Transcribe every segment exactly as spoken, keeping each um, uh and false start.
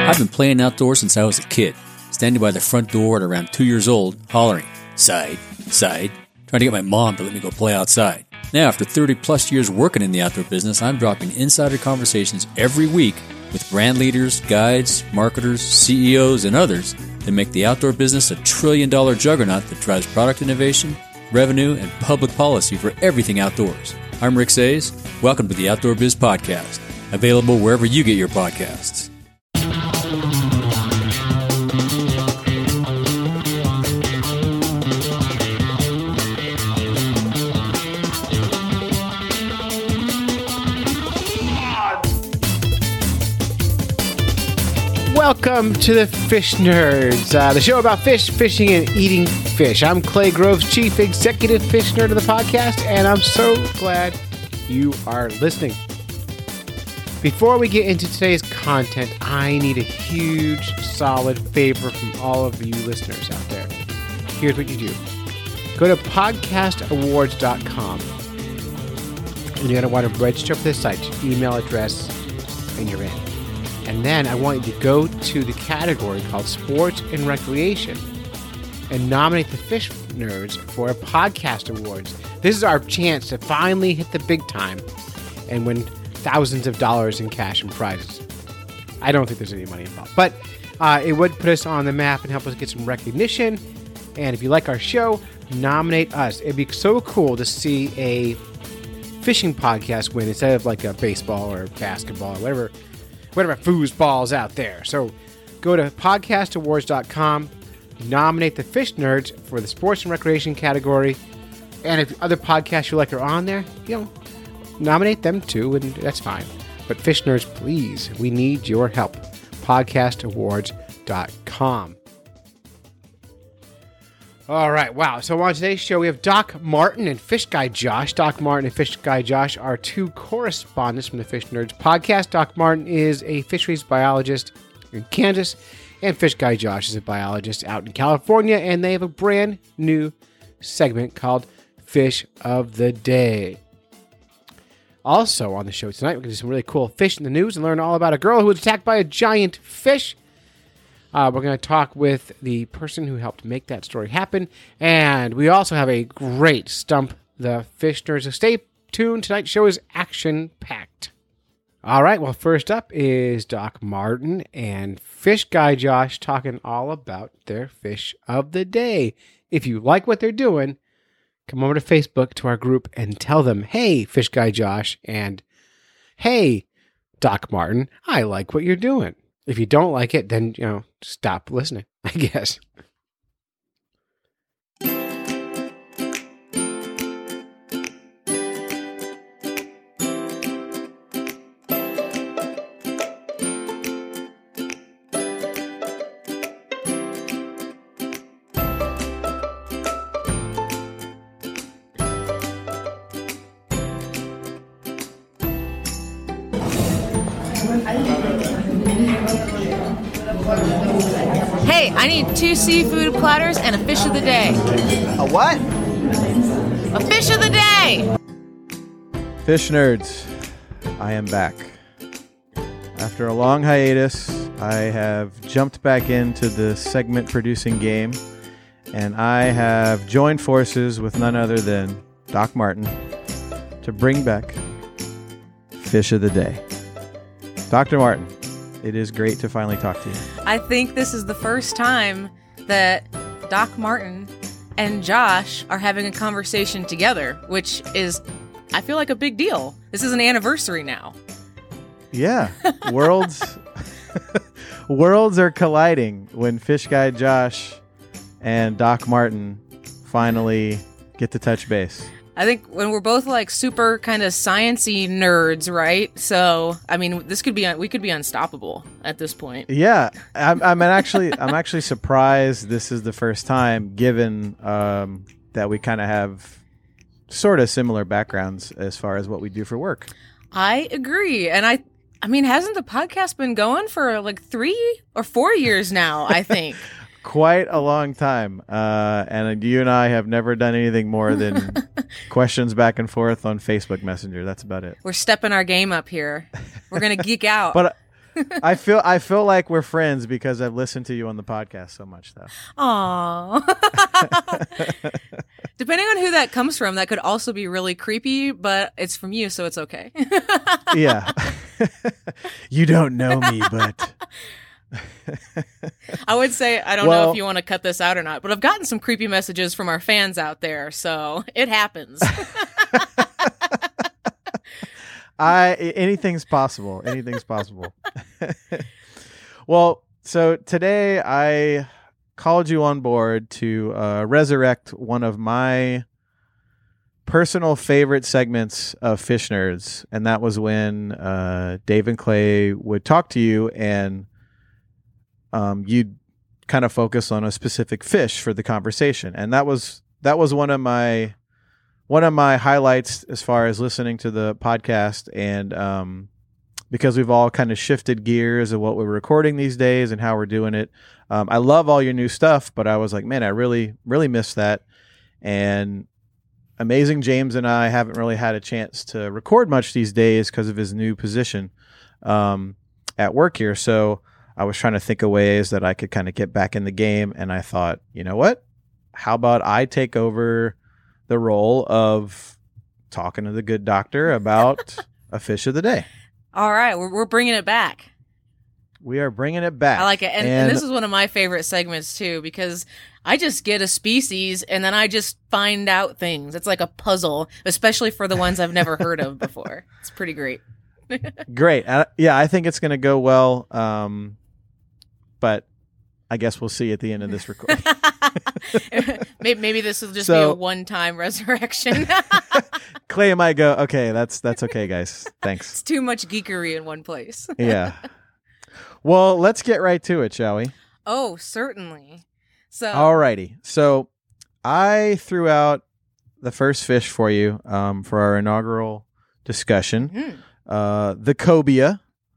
I've been playing outdoors since I was a kid, standing by the front door at around two years old, hollering, side, side, trying to get my mom to let me go play outside. Now, after thirty plus years working in the outdoor business, I'm dropping insider conversations every week with brand leaders, guides, marketers, C E Os, and others that make the outdoor business a trillion dollar juggernaut that drives product innovation, revenue, and public policy for everything outdoors. I'm Rick Sayes. Welcome to the Outdoor Biz Podcast, available wherever you get your podcasts. Welcome to the Fish Nerds, uh, the show about fish, fishing, and eating fish. I'm Clay Groves, Chief Executive Fish Nerd of the podcast, and I'm so glad you are listening. Before we get into today's content, I need a huge, solid favor from all of you listeners out there. Here's what you do. Go to podcast awards dot com, and you're going to want to register for this site, your email address, and you're in. And then I want you to go to the category called Sports and Recreation and nominate the Fish Nerds for a podcast awards. This is our chance to finally hit the big time and win thousands of dollars in cash and prizes. I don't think there's any money involved, but uh, it would put us on the map and help us get some recognition. And if you like our show, nominate us. It'd be so cool to see a fishing podcast win instead of like a baseball or basketball or whatever. Whatever foosball's out there. So go to podcast awards dot com, nominate the Fish Nerds for the Sports and Recreation category, and if other podcasts you like are on there, you know, nominate them too, and that's fine. But Fish Nerds, please, we need your help. podcast awards dot com. All right, wow. So on today's show, we have Doc Martin and Fish Guy Josh. Doc Martin and Fish Guy Josh are two correspondents from the Fish Nerds podcast. Doc Martin is a fisheries biologist in Kansas, and Fish Guy Josh is a biologist out in California, and they have a brand new segment called Fish of the Day. Also on the show tonight, we're going to do some really cool fish in the news and learn all about a girl who was attacked by a giant fish. Uh, we're going to talk with the person who helped make that story happen. And we also have a great Stump the Fish Nerds. So stay tuned. Tonight's show is action-packed. All right. Well, first up is Doc Martin and Fish Guy Josh talking all about their fish of the day. If you like what they're doing, come over to Facebook to our group and tell them, hey, Fish Guy Josh, and hey, Doc Martin, I like what you're doing. If you don't like it, then, you know, stop listening, I guess. Hey, I need two seafood platters and a fish of the day. A what? A fish of the day! Fish Nerds, I am back. After a long hiatus, I have jumped back into the segment producing game, and I have joined forces with none other than Doc Martin to bring back Fish of the Day. Doctor Martin, it is great to finally talk to you. I think this is the first time that Doc Martin and Josh are having a conversation together, which is, I feel like, a big deal. This is an anniversary now. Yeah. Worlds worlds are colliding when Fish Guy Josh and Doc Martin finally get to touch base. I think when we're both like super kind of sciencey nerds, right? So, I mean, this could be we could be unstoppable at this point. Yeah, I'm, I'm actually I'm actually surprised this is the first time, given um, that we kind of have sort of similar backgrounds as far as what we do for work. I agree, and I I mean, hasn't the podcast been going for like three or four years now? I think. Quite a long time. Uh, and you and I have never done anything more than questions back and forth on Facebook Messenger. That's about it. We're stepping our game up here. We're going to geek out. But I feel I feel like we're friends because I've listened to you on the podcast so much, though. Aww. Depending on who that comes from, that could also be really creepy, but it's from you, so it's okay. Yeah. You don't know me, but... I would say, I don't know Well- if you want to cut this out or not, but I've gotten some creepy messages from our fans out there, so it happens. I anything's possible. Anything's possible. Well, so today I called you on board to uh, resurrect one of my personal favorite segments of Fish Nerds, and that was when uh, Dave and Clay would talk to you, and um, you'd kind of focus on a specific fish for the conversation, and that was that was one of my one of my highlights as far as listening to the podcast, and um, because we've all kind of shifted gears of what we're recording these days and how we're doing it. Um, I love all your new stuff, but I was like, man, I really, really miss that. And Amazing James and I haven't really had a chance to record much these days because of his new position um, at work here. So I was trying to think of ways that I could kind of get back in the game. And I thought, you know what? How about I take over the role of talking to the good doctor about a fish of the day? All right, we're, we're bringing it back. We are bringing it back. I like it. And, and, and this is one of my favorite segments, too, because I just get a species and then I just find out things. It's like a puzzle, especially for the ones I've never heard of before. It's pretty great. Great. Uh, yeah, I think it's going to go well. Um, but I guess we'll see at the end of this recording. maybe, maybe this will just So- be a one-time resurrection. Clay might go, okay, that's that's okay, guys. Thanks. It's too much geekery in one place. Yeah. Well, let's get right to it, shall we? Oh, certainly. So, Alrighty. So I threw out the first fish for you um, for our inaugural discussion. mhm. Uh, the cobia.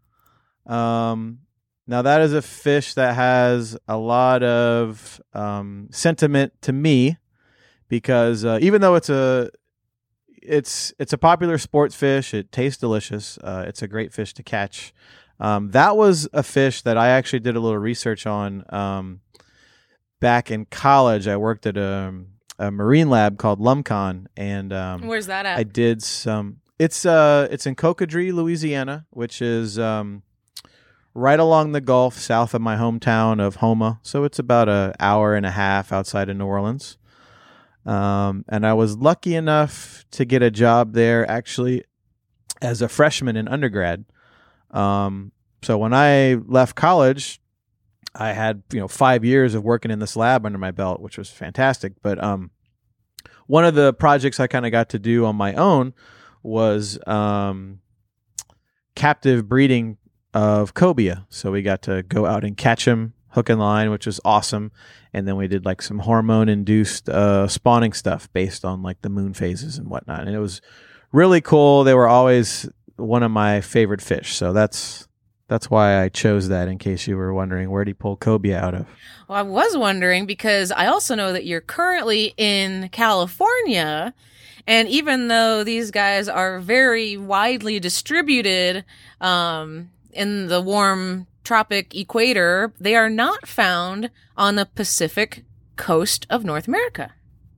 Um, now that is a fish that has a lot of um, sentiment to me because uh, even though it's a it's it's a popular sports fish, it tastes delicious. Uh, it's a great fish to catch. Um, that was a fish that I actually did a little research on um, back in college. I worked at a, a marine lab called LumCon, and um, Where's that at? I did some. It's uh, it's in Cocodrie, Louisiana, which is um, right along the Gulf, south of my hometown of Houma. So it's about an hour and a half outside of New Orleans. Um, and I was lucky enough to get a job there, actually, as a freshman in undergrad. Um, so when I left college, I had you know five years of working in this lab under my belt, which was fantastic. But um, one of the projects I kind of got to do on my own was um, captive breeding of cobia. So we got to go out and catch them, hook and line, which was awesome. And then we did like some hormone-induced uh, spawning stuff based on like the moon phases and whatnot. And it was really cool. They were always one of my favorite fish. So that's that's why I chose that, in case you were wondering, where did he pull cobia out of? Well, I was wondering because I also know that you're currently in California. And even though these guys are very widely distributed um, in the warm tropic equator, they are not found on the Pacific coast of North America.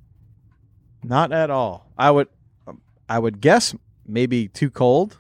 Not at all. I would I would guess maybe too cold.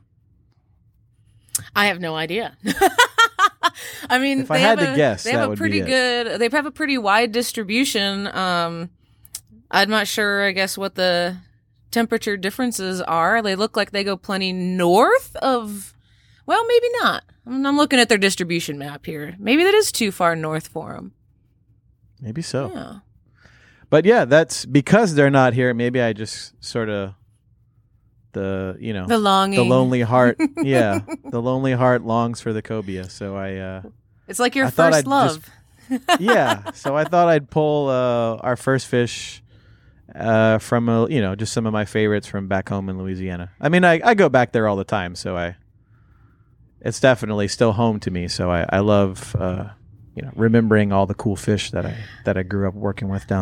I have no idea. I mean, If I they had have to a, guess, they that have a would be pretty it. good. They have a pretty wide distribution. Um, I'm not sure. I guess what the temperature differences are. They look like they go plenty north of. Well, maybe not. I'm, I'm looking at their distribution map here. Maybe that is too far north for them. Maybe so. Yeah. But yeah, that's because they're not here. Maybe I just sort of the you know The longing. the lonely heart. Yeah, the lonely heart longs for the cobia. So I uh, It's like your I thought first I'd love. yeah. So I thought I'd pull uh, our first fish uh, from a, you know just some of my favorites from back home in Louisiana. I mean, I, I go back there all the time, so I it's definitely still home to me. So I I love uh, you know remembering all the cool fish that I that I grew up working with down there.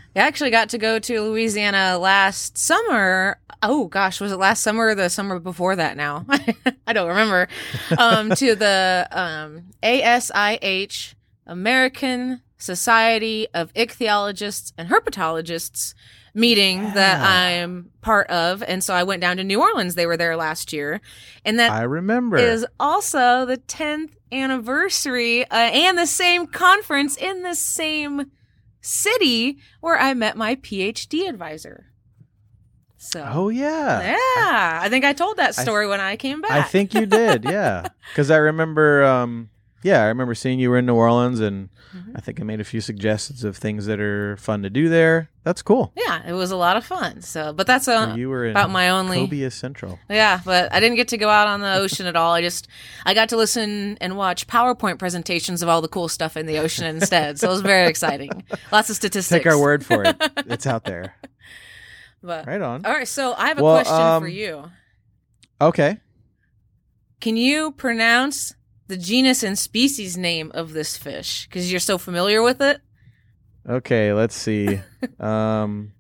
I actually got to go to Louisiana last summer. Oh gosh, was it last summer or the summer before that now? I don't remember. Um, to the um, A S I H, American Society of Ichthyologists and Herpetologists meeting Yeah. that I'm part of. And so I went down to New Orleans. They were there last year. And that I remember. is also the tenth anniversary uh, and the same conference in the same city where I met my PhD advisor. So, oh yeah. yeah, I think I told that story when I came back. I think you did, yeah. Because I remember, um, yeah, I remember seeing you were in New Orleans, and Mhm. I think I made a few suggestions of things that are fun to do there. That's cool. Yeah, it was a lot of fun. So, but that's uh, you were in about my only. Cobia Central. Yeah, but I didn't get to go out on the ocean at all. I just I got to listen and watch PowerPoint presentations of all the cool stuff in the ocean instead. So it was very exciting. Lots of statistics. Take our word for it. It's out there. But, Right on. all right, so I have a Well, question um, for you. Okay. Can you pronounce the genus and species name of this fish? Because you're so familiar with it. Okay, let's see. um,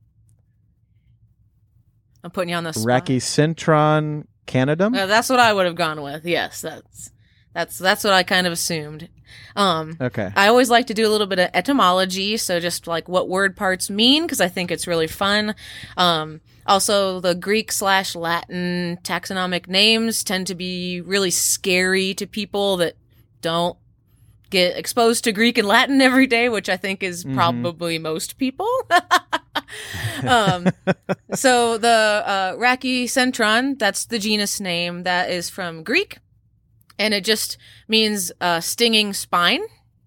I'm putting you on the spot. Rachycentron canadum? Uh, that's what I would have gone with. Yes, that's that's that's what I kind of assumed. Um, Okay. I always like to do a little bit of etymology, so just like what word parts mean, because I think it's really fun. Um, also, the Greek slash Latin taxonomic names tend to be really scary to people that don't get exposed to Greek and Latin every day, which I think is Mhm. probably most people. um, so the uh, Rachycentron, that's the genus name. That is from Greek, and it just means uh, stinging spine.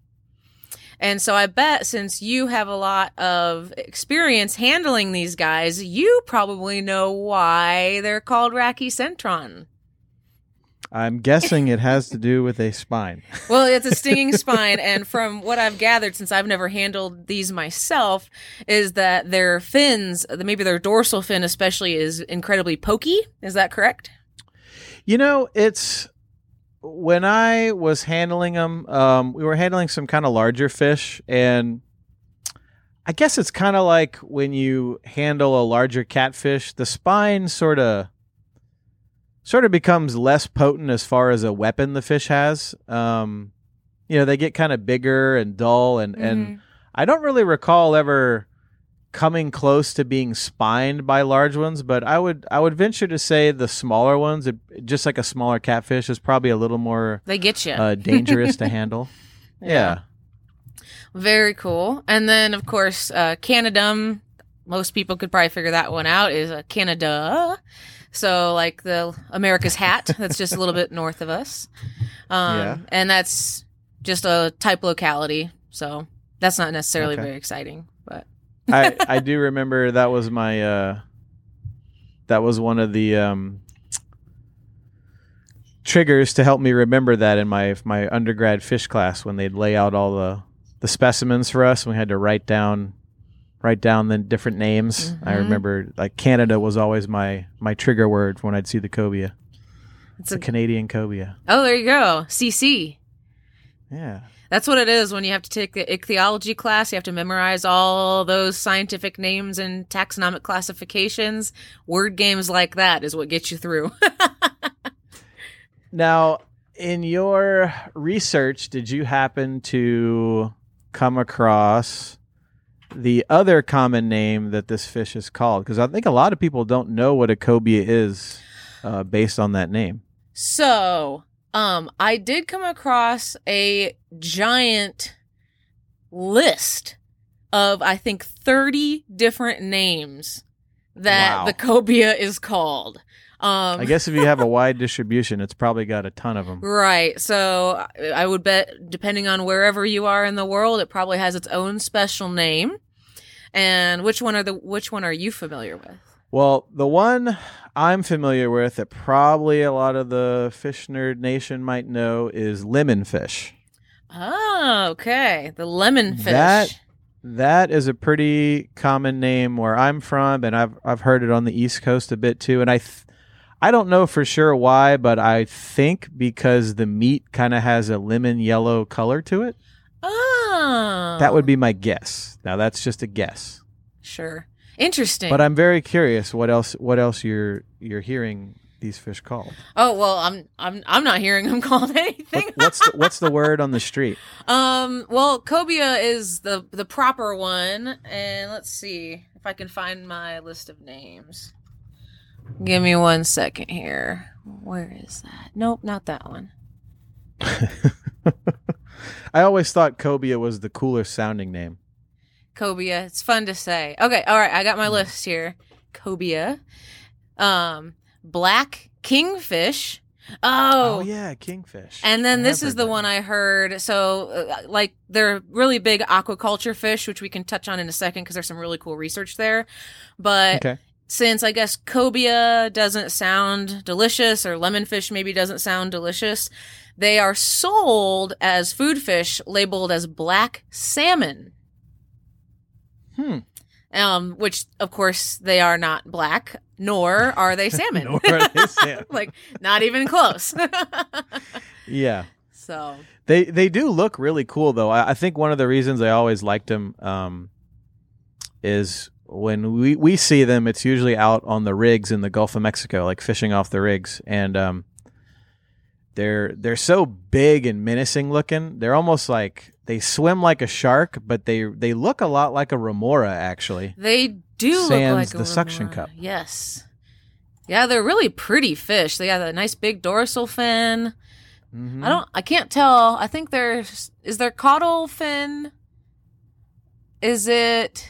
And so I bet since you have a lot of experience handling these guys, you probably know why they're called Rachycentron. I'm guessing it has to do with a spine. Well, it's a stinging spine, and from what I've gathered, since I've never handled these myself, is that their fins, maybe their dorsal fin especially, is incredibly pokey. Is that correct? You know, it's when I was handling them, um, we were handling some kind of larger fish, and I guess it's kind of like when you handle a larger catfish, the spine sort of sort of becomes less potent as far as a weapon the fish has. Um, you know, they get kind of bigger and dull, and, and I don't really recall ever coming close to being spined by large ones, but I would I would venture to say the smaller ones, it, just like a smaller catfish, is probably a little more They get you. uh, dangerous to handle. Yeah. Very cool. And then, of course, uh, Canadum, most people could probably figure that one out, is uh, Canada. So, like the America's hat, that's just a little bit north of us. Um, Yeah. And that's just a type locality. So, that's not necessarily Okay. very exciting. But I, I do remember that was my uh, that was one of the um, triggers to help me remember that in my my undergrad fish class when they'd lay out all the, the specimens for us and we had to write down write down the different names. I Mhm. remember like Canada was always my my trigger word when I'd see the cobia. it's The a, Canadian cobia. oh, there you go. C C. Yeah. That's what it is when you have to take the ichthyology class. You have to memorize all those scientific names and taxonomic classifications. Word games like that is what gets you through. Now, in your research, did you happen to come across the other common name that this fish is called? Because I think a lot of people don't know what a cobia is uh, based on that name. So, um, I did come across a giant list of, I think, thirty different names that Wow. the cobia is called. Um, I guess if you have a wide distribution, it's probably got a ton of them. Right. So I- I would bet, depending on wherever you are in the world, it probably has its own special name. And which one are the which one are you familiar with? Well, the one I'm familiar with that probably a lot of the fish nerd nation might know is lemonfish. Oh, okay. The lemon fish. That that is a pretty common name where I'm from, and I've I've heard it on the East Coast a bit too. And I th- I don't know for sure why, but I think because the meat kind of has a lemon yellow color to it. Oh, That would be my guess. Now that's just a guess. Sure. Interesting. But I'm very curious what else what else you're you're hearing these fish called. Oh, well, I'm I'm I'm not hearing them called anything. What, what's the, what's the word on the street? Um, well, cobia is the the proper one, and let's see if I can find my list of names. Give me one second here. Where is that? Nope, not that one. I always thought cobia was the cooler sounding name. Cobia. It's fun to say. Okay, all right, I got my list here. Cobia. Um, black kingfish. Oh. Oh, yeah, kingfish. And then I this have is heard the that. one I heard. So, uh, like, they're really big aquaculture fish, which we can touch on in a second because there's some really cool research there. But Okay. since I guess cobia doesn't sound delicious, or lemonfish maybe doesn't sound delicious, they are sold as food fish labeled as black salmon. Hmm. Um, which, of course, they are not black, nor are they salmon. Nor are they salmon. Like, not even close. Yeah. So, They they do look really cool, though. I, I think one of the reasons I always liked them um, is when we, we see them, it's usually out on the rigs in the Gulf of Mexico, like fishing off the rigs. And um, they're they're so big and menacing looking. They're almost like they swim like a shark, but they they look a lot like a remora, actually. they do look Sans like the a suction remora. cup. Yes. Yeah, they're really pretty fish. They got a nice big dorsal fin. Mhm. I don't. I can't tell. I think there's. Is there caudal fin? Is it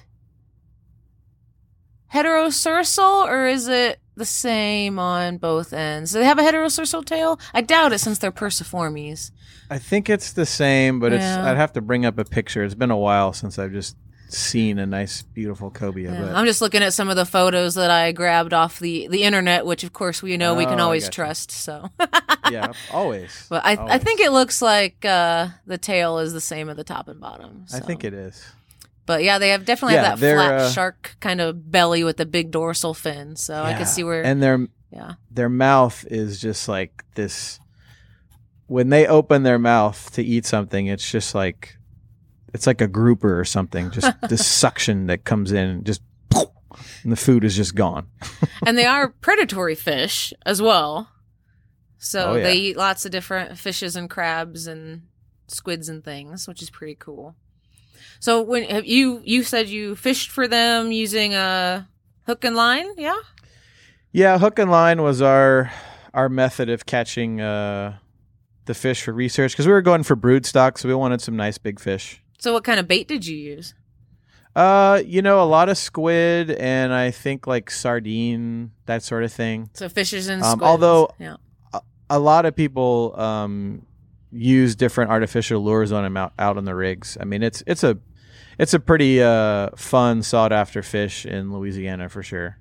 heterosursal or is it the same on both ends? Do they have a heterosursal tail? I doubt it since they're perciformes. I think it's the same, but it's Yeah. I'd have to bring up a picture. It's been a while since I've just seen a nice, beautiful cobia. Yeah, but I'm just looking at some of the photos that I grabbed off the, the internet, which of course we know we can Oh, I always gotcha. trust. So, yeah, always. but I I Always. think it looks like uh, the tail is the same at the top and bottom. I so. think it is. But yeah, they have definitely Yeah, have that they're, flat uh, shark kind of belly with the big dorsal fin. So I Yeah. can see where. And their yeah. their mouth is just like this. When they open their mouth to eat something, it's just like it's like a grouper or something. Just this suction that comes in, just and the food is just gone. And they are predatory fish as well. So Oh, yeah. they eat lots of different fishes and crabs and squids and things, which is pretty cool. So when have you you said you fished for them using a hook and line, yeah? Yeah, hook and line was our our method of catching uh, the fish for research because we were going for brood stock, so we wanted some nice big fish. So what kind of bait did you use? Uh, you know, a lot of squid and I think like sardine, that sort of thing. So fishes and Um, squids. although- yeah. A lot of people um, use different artificial lures on them out, out on the rigs. I mean, it's it's a it's a pretty uh, fun, sought after fish in Louisiana for sure.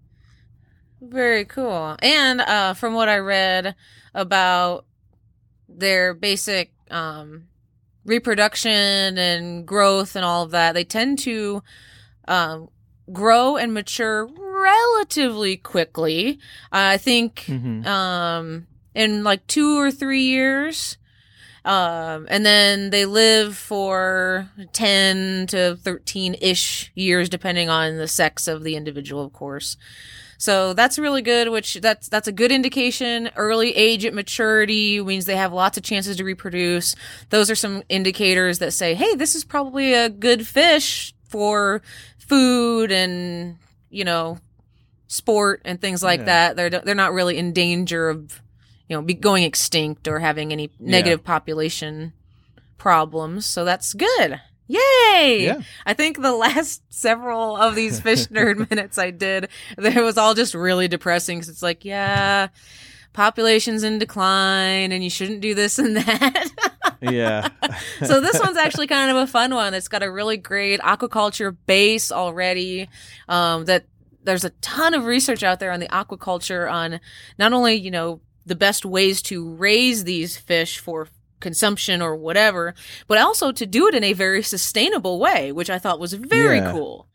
Very cool. And uh, from what I read about their basic um, reproduction and growth and all of that, they tend to um, grow and mature relatively quickly. I think Mhm. um, in like two or three years. Um, and then they live for ten to thirteen-ish years, depending on the sex of the individual, of course. So that's really good, which that's that's a good indication. Early age at maturity means they have lots of chances to reproduce. Those are some indicators that say, hey, this is probably a good fish for food and, you know, sport and things like Yeah. that. They're they're not really in danger of, you know, be going extinct or having any negative population problems. So that's good. Yay! Yeah. I think the last several of these fish nerd minutes I did, it was all just really depressing because it's like, yeah, population's in decline and you shouldn't do this and that. Yeah. So this one's actually kind of a fun one. It's got a really great aquaculture base already. Um, that there's a ton of research out there on the aquaculture on not only, you know, the best ways to raise these fish for consumption or whatever, but also to do it in a very sustainable way, which I thought was very Yeah. cool.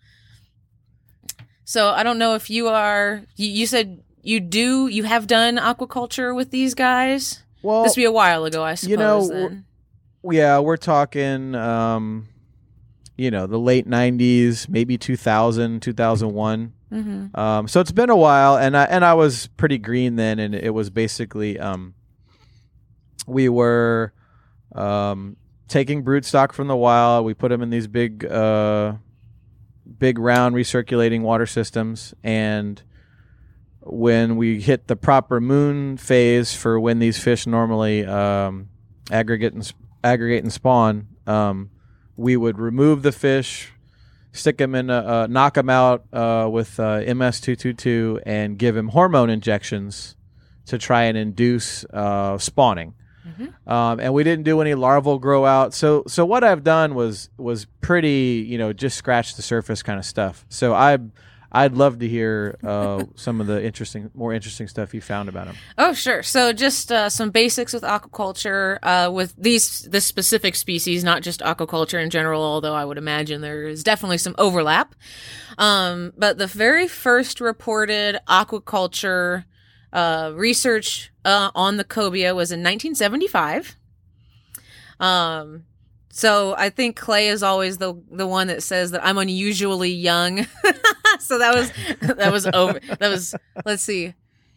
So I don't know if you are, you, you said you do, you have done aquaculture with these guys? Well, This would be a while ago, I suppose. you know, then. yeah, we're talking um, you know, the late nineties, maybe two thousand, two thousand one. Mm-hmm. Um, so it's been a while, and I, and I was pretty green then, and it was basically um, we were um, taking brood stock from the wild. We put them in these big, uh, big round recirculating water systems, and when we hit the proper moon phase for when these fish normally um, aggregate and aggregate and spawn, um, we would remove the fish, stick them in, a, uh, knock them out uh, with uh, M S two twenty-two, and give him hormone injections to try and induce uh, spawning. Mm-hmm. Um, and we didn't do any larval grow out. So, so what I've done was was pretty, you know, just scratch the surface kind of stuff. So I. I'd love to hear uh, some of the interesting, more interesting stuff you found about them. Oh, sure. So just uh, some basics with aquaculture, uh, with these this specific species, not just aquaculture in general, although I would imagine there is definitely some overlap. Um, but the very first reported aquaculture uh, research uh, on the cobia was in nineteen seventy-five. Um, so I think Clay is always the the one that says that I'm unusually young. So that was that was over. That was let's see,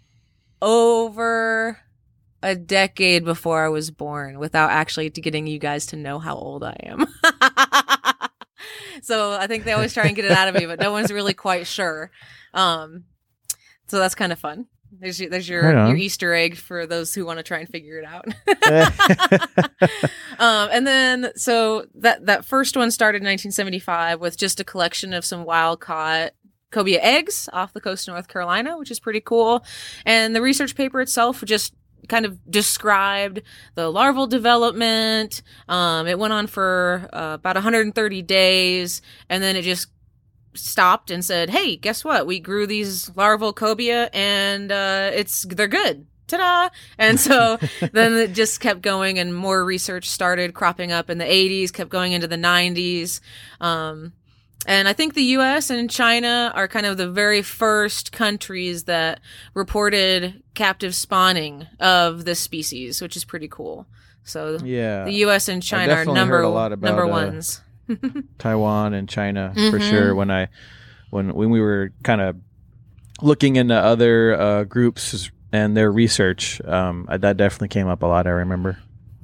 over a decade before I was born, without actually getting you guys to know how old I am. So I think they always try and get it out of me, but no one's really quite sure. Um, so that's kind of fun. There's your, there's your, right your Easter egg for those who want to try and figure it out. um, and then, so that, that first one started in nineteen seventy-five with just a collection of some wild caught cobia eggs off the coast of North Carolina, which is pretty cool. And the research paper itself just kind of described the larval development. Um, it went on for uh, about one hundred thirty days, and then it just stopped and said, hey, guess what? We grew these larval cobia, and uh, it's they're good. Ta-da! And so then it just kept going, and more research started cropping up in the eighties, kept going into the nineties. Um, and I think the U S and China are kind of the very first countries that reported captive spawning of this species, which is pretty cool. So yeah, the U S and China are number a lot about, number uh, ones. Taiwan and China Mm-hmm. for sure. When I when when we were kind of looking into other uh, groups and their research, um, I, that definitely came up a lot. I remember.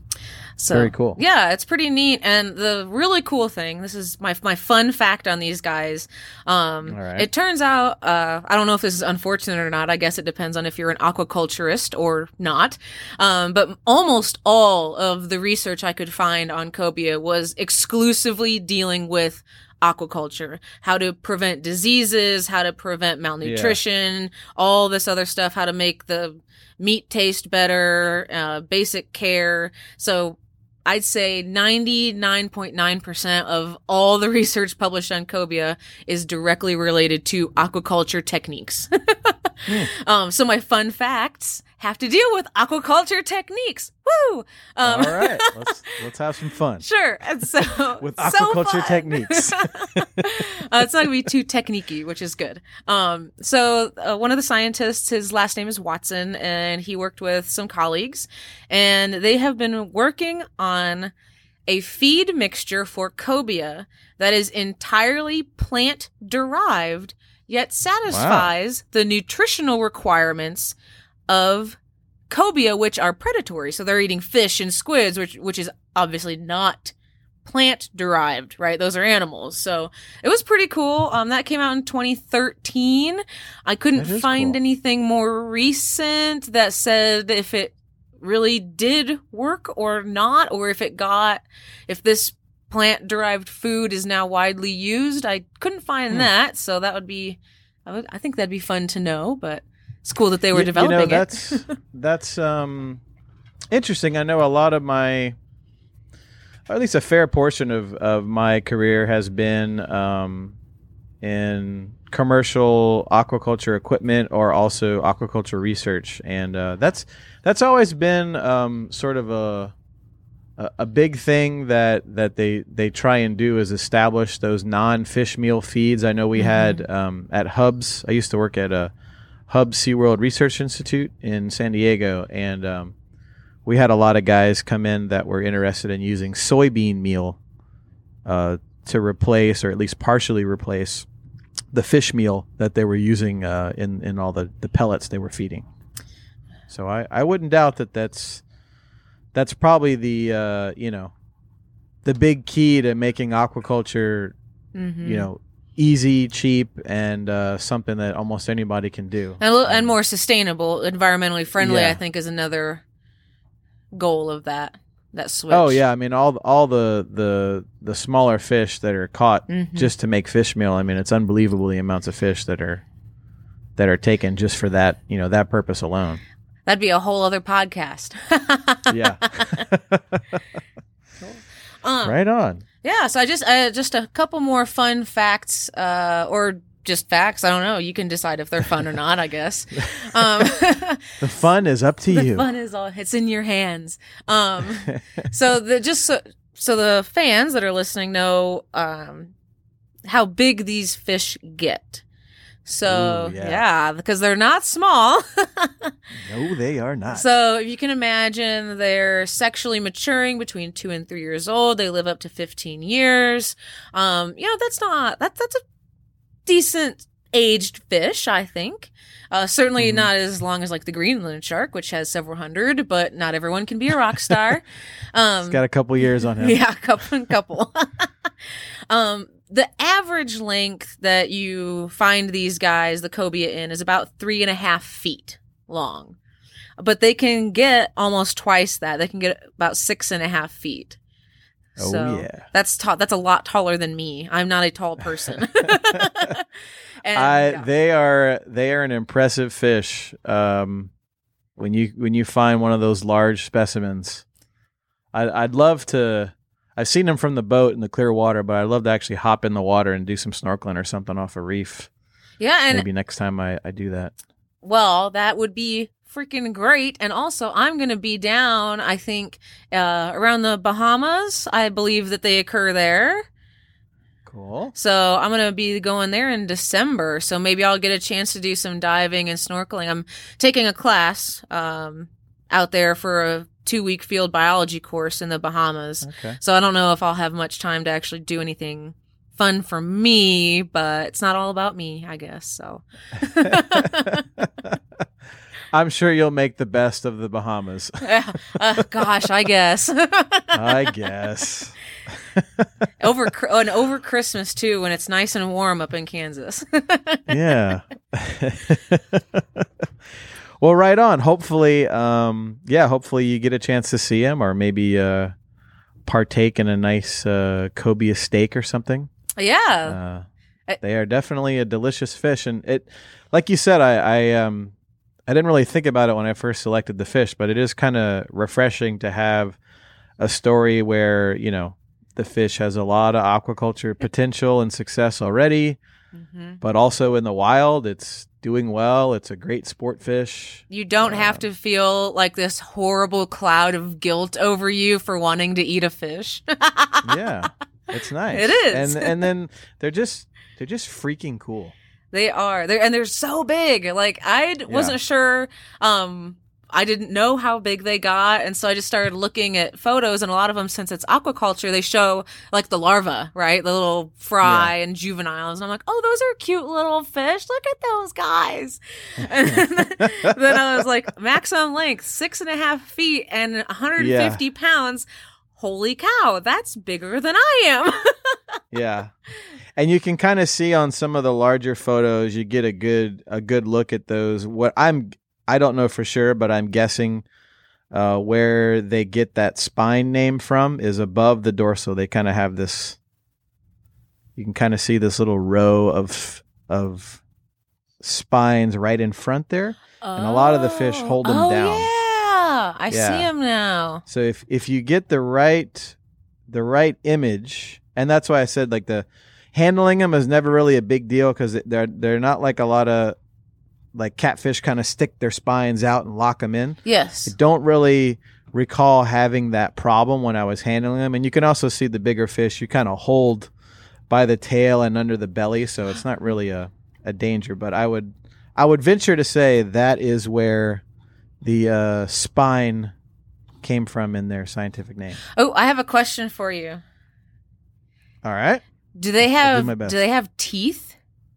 So, very cool. Yeah, it's pretty neat. And the really cool thing, this is my my fun fact on these guys. Um, All right. It turns out, uh, I don't know if this is unfortunate or not. I guess it depends on if you're an aquaculturist or not. Um, but almost all of the research I could find on cobia was exclusively dealing with aquaculture, how to prevent diseases, how to prevent malnutrition, yeah. all this other stuff, how to make the meat taste better, uh, basic care. So I'd say ninety-nine point nine percent of all the research published on cobia is directly related to aquaculture techniques. mm. um, so my fun facts have to deal with aquaculture techniques. Woo! Um, all right, let's let's have some fun. Sure. And so with so aquaculture fun. techniques. uh, it's not gonna be too techniquey, which is good. Um, so uh, one of the scientists, his last name is Watson, and he worked with some colleagues, and they have been working on a feed mixture for cobia that is entirely plant derived, yet satisfies wow. the nutritional requirements of cobia, which are predatory. So they're eating fish and squids, which which is obviously not plant derived, right? Those are animals. So it was pretty cool. Um, that came out in twenty thirteen. I couldn't find cool. anything more recent that said if it really did work or not, or if it got, if this plant derived food is now widely used. I couldn't find hmm. that. So that would be, I, would, I think that'd be fun to know, but it's cool that they were you, developing you know, that's, it. that's um, interesting. I know a lot of my, or at least a fair portion of, of my career has been um, in commercial aquaculture equipment or also aquaculture research. And uh, that's that's always been um, sort of a, a a big thing that, that they, they try and do is establish those non-fish meal feeds. I know we mm-hmm. had um, at Hubs, I used to work at a Hubs SeaWorld Research Institute in San Diego, and um, we had a lot of guys come in that were interested in using soybean meal uh, to replace, or at least partially replace, the fish meal that they were using uh, in in all the, the pellets they were feeding. So I, I wouldn't doubt that that's that's probably the uh, you know the big key to making aquaculture Mm-hmm. you know easy, cheap, and uh, something that almost anybody can do, and, a little, and more sustainable, environmentally friendly. Yeah. I think is another goal of that that switch. Oh yeah, I mean all all the the the smaller fish that are caught Mhm. just to make fish meal. I mean, it's unbelievable the amounts of fish that are that are taken just for that you know that purpose alone. That'd be a whole other podcast. Yeah. um, Right on. Yeah, so I just uh, just a couple more fun facts, uh, or just facts. I don't know. You can decide if they're fun or not. I guess. Um, The fun is up to the you. fun is all it's in your hands. Um, so the just so, so the fans that are listening know um, how big these fish get. So Ooh, yeah. yeah, because they're not small. No, they are not. So if you can imagine, they're sexually maturing between two and three years old. They live up to fifteen years. Um, you know, that's not that that's a decent aged fish, I think. Uh, certainly Mm-hmm. not as long as like the Greenland shark, which has several hundred, but not everyone can be a rock star. Um, He's got a couple years on him. yeah, a couple, couple. um, the average length that you find these guys, the cobia, in is about three and a half feet long, but they can get almost twice that. They can get about six and a half feet. Oh, So yeah. that's ta- That's a lot taller than me. I'm not a tall person. And, I yeah. they are they are an impressive fish. Um, when you when you find one of those large specimens, I, I'd love to. I've seen them from the boat in the clear water, but I'd love to actually hop in the water and do some snorkeling or something off a reef. yeah, and Maybe next time I, I do that. well, that would be freaking great. And also, I'm going to be down, I think, uh, around the Bahamas. I believe that they occur there. Cool. So I'm going to be going there in December. So maybe I'll get a chance to do some diving and snorkeling. I'm taking a class um, out there for a two-week field biology course in the Bahamas. Okay. So I don't know if I'll have much time to actually do anything fun for me, but it's not all about me, I guess. So I'm sure you'll make the best of the Bahamas. uh, uh, gosh, I guess. I guess. over and over Christmas too, when it's nice and warm up in Kansas. Yeah. Well, right on. Hopefully, um, yeah, hopefully you get a chance to see him, or maybe uh, partake in a nice uh, cobia steak or something. Yeah. Uh, they are definitely a delicious fish, and it, like you said, I, I, um, I didn't really think about it when I first selected the fish, but it is kind of refreshing to have a story where you know the fish has a lot of aquaculture potential and success already, Mm-hmm. but also in the wild, it's doing well. It's a great sport fish. You don't have to feel like this horrible cloud of guilt over you for wanting to eat a fish. Yeah, it's nice. It is. and and then they're just they're just freaking cool. They are. They're and they're so big. Like I d- wasn't sure. Um, I didn't know how big they got, and so I just started looking at photos. And a lot of them, since it's aquaculture, they show like the larva, right, the little fry and juveniles. And I'm like, oh, those are cute little fish. Look at those guys. And then, then I was like, maximum length, six and a half feet and one hundred fifty Yeah. pounds. Holy cow, that's bigger than I am. Yeah. And you can kind of see on some of the larger photos, you get a good a good look at those. What I'm I don't know for sure, but I'm guessing uh, where they get that spine name from is above the dorsal. They kind of have this. You can kind of see this little row of of spines right in front there, and a lot of the fish hold them oh, down. Yeah, I Yeah. see them now. So if if you get the right the right image, and that's why I said like the handling them is never really a big deal because they're they're not like a lot of like catfish kind of stick their spines out and lock them in. Yes. I don't really recall having that problem when I was handling them. And you can also see the bigger fish you kind of hold by the tail and under the belly, so it's not really a, a danger. But I would I would venture to say that is where the uh, spine came from in their scientific name. Oh, I have a question for you. All right. Do they I'll do have my best. do they have teeth?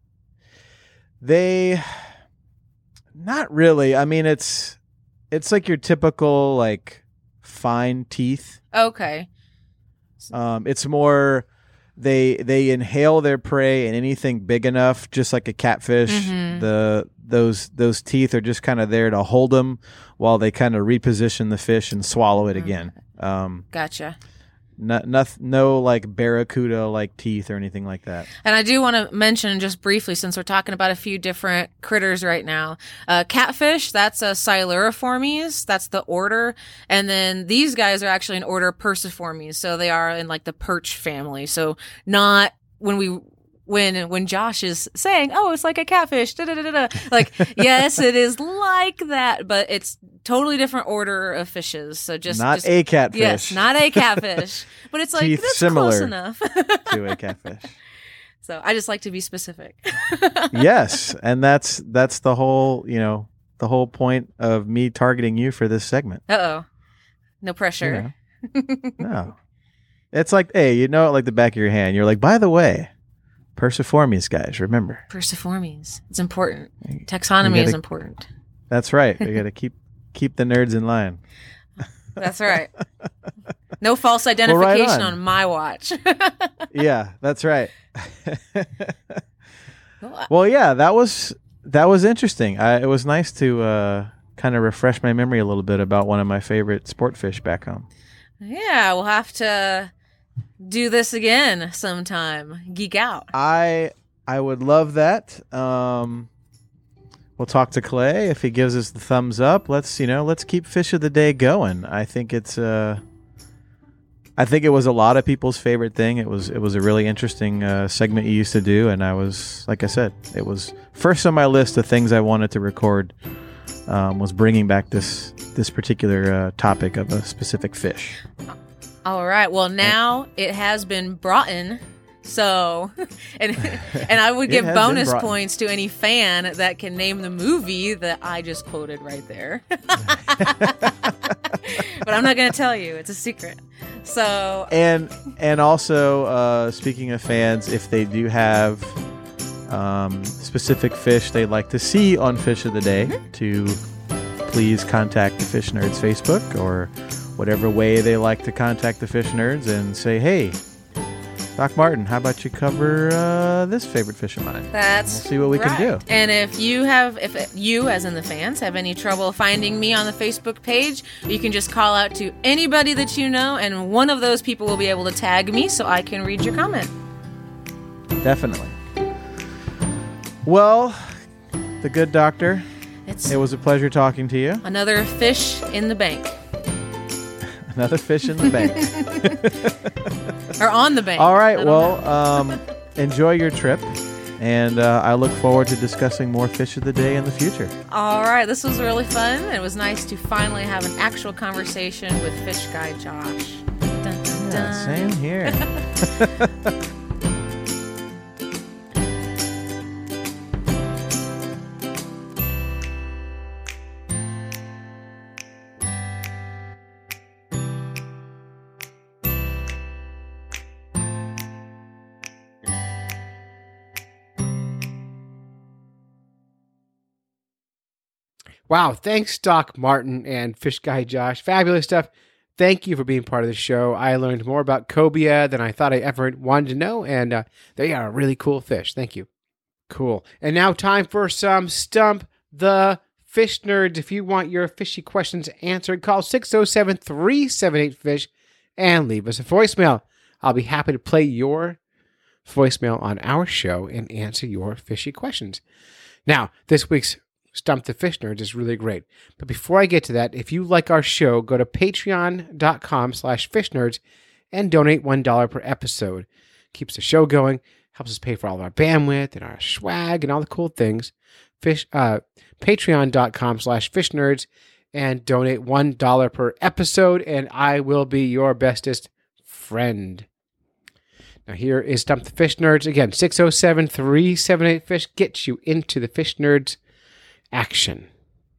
They, not really. I mean, it's it's like your typical like fine teeth. Okay. Um, it's more they they inhale their prey and anything big enough, just like a catfish. Mhm. The those those teeth are just kind of there to hold them while they kind of reposition the fish and swallow it again. Um, Gotcha. no, no, no like barracuda like teeth or anything like that. And I do want to mention just briefly, since we're talking about a few different critters right now, uh, catfish, that's a Siluriformes. That's the order. And then these guys are actually an order Perciformes. So they are in like the perch family. So not when we, when, when Josh is saying, oh, it's like a catfish, da da da da, like, yes, it is like that, but it's totally different order of fishes. So just Not just, a catfish. Yes, not a catfish, but it's like, Teeth that's similar. close enough. To a catfish. So I just like to be specific. Yes, and that's that's the whole, you know, the whole point of me targeting you for this segment. Uh-oh. No pressure. No. It's like, hey, you know it like the back of your hand. You're like, by the way, Perciformes, guys, remember. Perciformes. It's important. Taxonomy You is gotta- important. That's right. We got to keep keep the nerds in line. That's right. No false identification on. on my watch. Yeah, that's right. Well, Well, yeah, that was that was interesting. I, it was nice to uh, kind of refresh my memory a little bit about one of my favorite sport fish back home. yeah, we'll have to do this again sometime. Geek out. I I would love that. Um, we'll talk to Clay if he gives us the thumbs up. Let's you know let's keep Fish of the Day going. I think it's uh, I think it was a lot of people's favorite thing. It was it was a really interesting uh, segment you used to do, and I was like I said, it was first on my list of things I wanted to record. Um, was bringing back this this particular uh, topic of a specific fish. All right. Well, now it has been brought in. So, and and I would It give has been bonus brought in. points to any fan that can name the movie that I just quoted right there. But I'm not going to tell you. It's a secret. So, And and also, uh, speaking of fans, if they do have um, specific fish they'd like to see on Fish of the Day, to please contact the Fish Nerds Facebook or whatever way they like to contact the Fish Nerds and say, hey, Doc Martin, how about you cover uh, this favorite fish of mine? that's We'll see what we can right. do. And if you have, if you, as in the fans, have any trouble finding me on the Facebook page, you can just call out to anybody that you know, and one of those people will be able to tag me so I can read your comment. Definitely. Well, the good doctor, It's it was a pleasure talking to you. another fish in the bank. Another fish in the bank. Or on the bank. All I right. don't Well, know. um, enjoy your trip. And uh, I look forward to discussing more Fish of the Day in the future. All right. This was really fun. It was nice to finally have an actual conversation with Fish Guy Josh. Dun, dun, Yeah, dun. same here. Wow, thanks, Doc Martin and Fish Guy Josh. Fabulous stuff. Thank you for being part of the show. I learned more about cobia than I thought I ever wanted to know, and uh, they are a really cool fish. Thank you. Cool. And now time for some Stump the Fish Nerds. If you want your fishy questions answered, call six oh seven, three seven eight, FISH and leave us a voicemail. I'll be happy to play your voicemail on our show and answer your fishy questions. Now, this week's Stump the Fish Nerds is really great. But before I get to that, if you like our show, go to patreon.com slash fish nerds and donate one dollar per episode. Keeps the show going, helps us pay for all of our bandwidth and our swag and all the cool things. Fish, uh, patreon.com slash fish nerds and donate one dollar per episode, and I will be your bestest friend. Now here is Stump the Fish Nerds. Again, six oh seven, three seven eight, FISH gets you into the Fish Nerds action.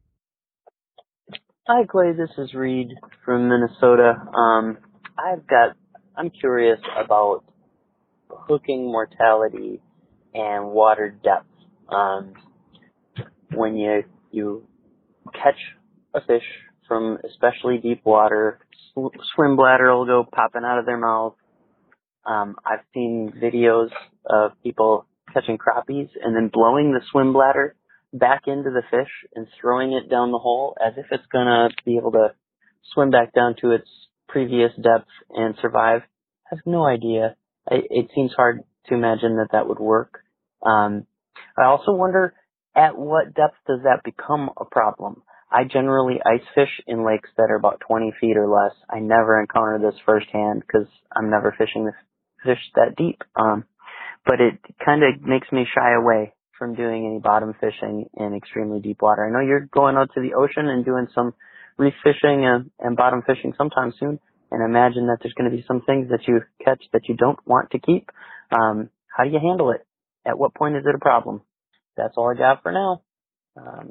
Hi, Clay. This is Reed from Minnesota. Um, I've got. I'm curious about hooking mortality and water depth. Um, when you you catch a fish from especially deep water, sw- swim bladder will go popping out of their mouth. Um, I've seen videos of people catching crappies and then blowing the swim bladder back into the fish and throwing it down the hole as if it's going to be able to swim back down to its previous depth and survive. I have no idea. I, it seems hard to imagine that that would work. Um, I also wonder, at what depth does that become a problem? I generally ice fish in lakes that are about twenty feet or less. I never encounter this firsthand because I'm never fishing the fish that deep. Um, but it kind of makes me shy away from doing any bottom fishing in extremely deep water. I know you're going out to the ocean and doing some reef fishing and, and bottom fishing sometime soon, and imagine that there's going to be some things that you catch that you don't want to keep. Um, how do you handle it? At what point is it a problem? That's all I got for now. Um,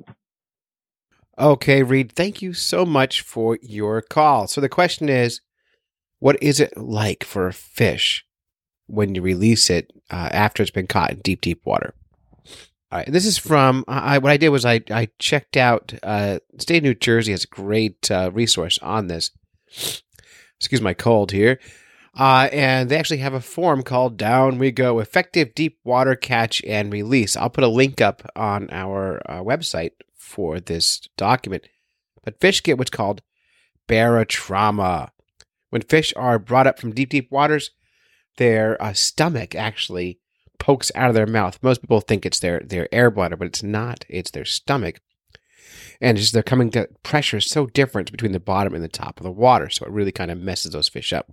Okay, Reed, thank you so much for your call. So the question is, what is it like for a fish when you release it uh, after it's been caught in deep, deep water? All right, this is from, I, what I did was I, I checked out, uh, the state of New Jersey has a great uh, resource on this. Excuse my cold here. Uh, and they actually have a form called Down We Go, Effective Deep Water Catch and Release. I'll put a link up on our uh, website for this document. But fish get what's called barotrauma. When fish are brought up from deep, deep waters, their uh, stomach actually pokes out of their mouth. Most people think it's their, their air bladder, but it's not. It's their stomach. And just they're coming to pressure so different between the bottom and the top of the water, so it really kind of messes those fish up.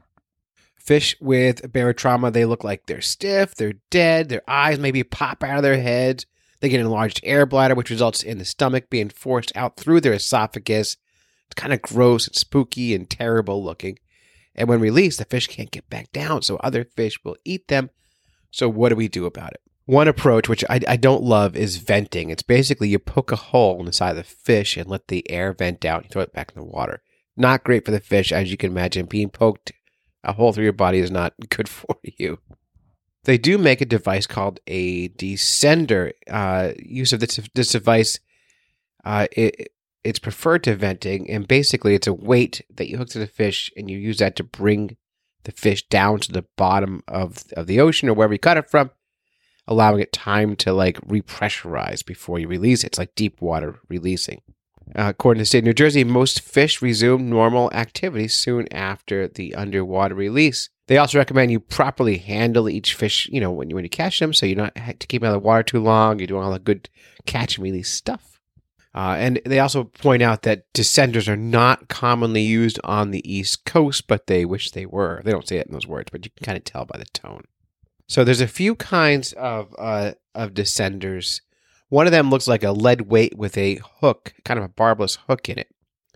Fish with barotrauma, they look like they're stiff, they're dead, their eyes maybe pop out of their heads. They get an enlarged air bladder, which results in the stomach being forced out through their esophagus. It's kind of gross and spooky and terrible looking. And when released, the fish can't get back down, so other fish will eat them. So what do we do about it? One approach, which I, I don't love, is venting. It's basically you poke a hole in the side of the fish and let the air vent out and throw it back in the water. Not great for the fish, as you can imagine. Being poked a hole through your body is not good for you. They do make a device called a descender. Uh, use of this, this device, uh, it, it's preferred to venting, and basically it's a weight that you hook to the fish, and you use that to bring the fish down to the bottom of, of the ocean or wherever you cut it from, allowing it time to like repressurize before you release it. It's like deep water releasing. Uh, according to the state of New Jersey, most fish resume normal activity soon after the underwater release. They also recommend you properly handle each fish, you know, when you, when you catch them, so you're not to keep them out of the water too long. You're doing all the good catch and release stuff. Uh, and they also point out that descenders are not commonly used on the East Coast, but they wish they were. They don't say it in those words, but you can kind of tell by the tone. So there's a few kinds of uh, of descenders. One of them looks like a lead weight with a hook, kind of a barbless hook in it.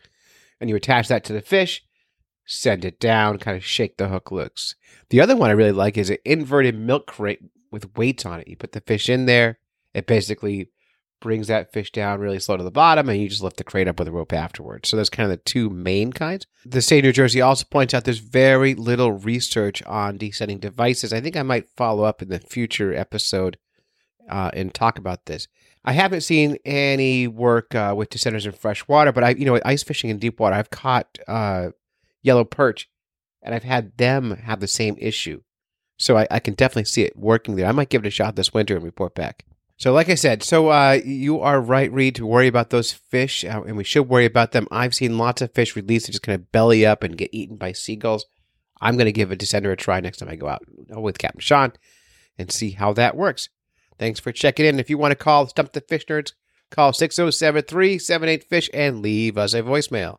And you attach that to the fish, send it down, kind of shake the hook loose. The other one I really like is an inverted milk crate with weights on it. You put the fish in there, it basically brings that fish down really slow to the bottom, and you just lift the crate up with a rope afterwards. So there's kind of the two main kinds. The state of New Jersey also points out there's very little research on descending devices. I think I might follow up in the future episode uh, and talk about this. I haven't seen any work uh, with descenders in fresh water, but I, you know, ice fishing in deep water, I've caught uh, yellow perch, and I've had them have the same issue. So I, I can definitely see it working there. I might give it a shot this winter and report back. So like I said, so uh, you are right, Reed, to worry about those fish, uh, and we should worry about them. I've seen lots of fish released that just kind of belly up and get eaten by seagulls. I'm going to give a descender a try next time I go out with Captain Sean and see how that works. Thanks for checking in. If you want to call Stump the Fish Nerds, call six oh seven, three seven eight, FISH and leave us a voicemail.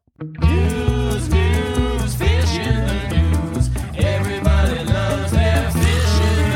News, news, fish in the news. Everybody loves their fish in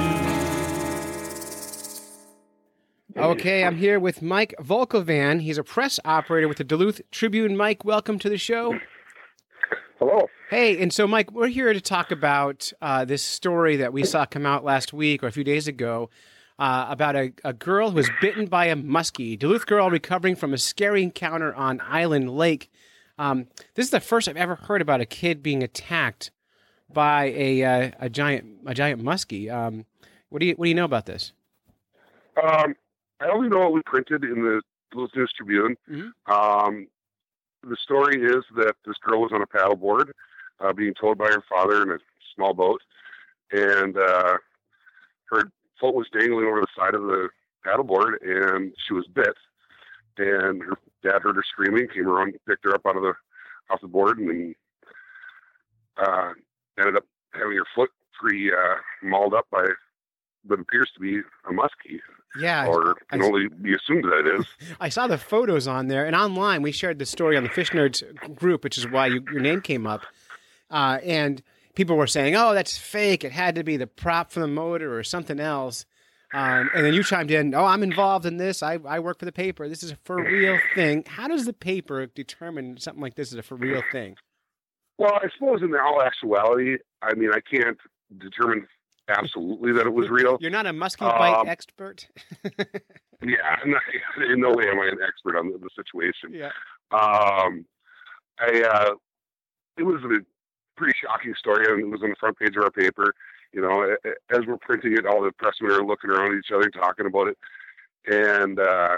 the news. Okay, I'm here with Mike Volkovan. He's a press operator with the Duluth Tribune. Mike, welcome to the show. Hello. Hey, and so, Mike, we're here to talk about uh, this story that we saw come out last week or a few days ago uh, about a, a girl who was bitten by a muskie. Duluth girl recovering from a scary encounter on Island Lake. Um, this is the first I've ever heard about a kid being attacked by a uh, a giant a giant muskie. Um, what do you what do you know about this? Um, I only know what we printed in the Duluth News Tribune. Mm-hmm. Um, the story is that this girl was on a paddleboard, uh, being towed by her father in a small boat, and uh, her foot was dangling over the side of the paddleboard, and she was bit. And her dad heard her screaming, came around, picked her up out of the off the board, and then uh, ended up having her foot pretty uh, mauled up by what appears to be a muskie. Yeah, or I, can I, only be assumed that it is. I saw the photos on there, and online we shared the story on the Fish Nerds group, which is why you, your name came up. Uh, and people were saying, "Oh, that's fake. It had to be the prop for the motor or something else." Um, and then you chimed in, "Oh, I'm involved in this. I, I work for the paper. This is a for real thing." How does the paper determine something like this is a for real thing? Well, I suppose in all actuality, I mean, I can't determine absolutely that it was real. You're not a muskie bite Um, expert. Yeah, I'm not, in no way am I an expert on the, the situation. Yeah. Um, I uh, it was a pretty shocking story, and it was on the front page of our paper. You know, a- a- as we're printing it, all the pressmen are looking around at each other, talking about it, and uh,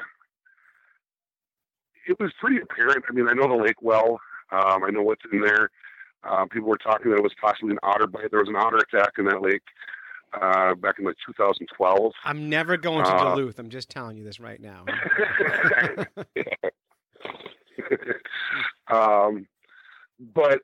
it was pretty apparent. I mean, I know the lake well. Um, I know what's in there. Um, people were talking that it was possibly an otter bite. There was an otter attack in that lake uh, back in like two thousand twelve. I'm never going to Uh, Duluth. I'm just telling you this right now. um, but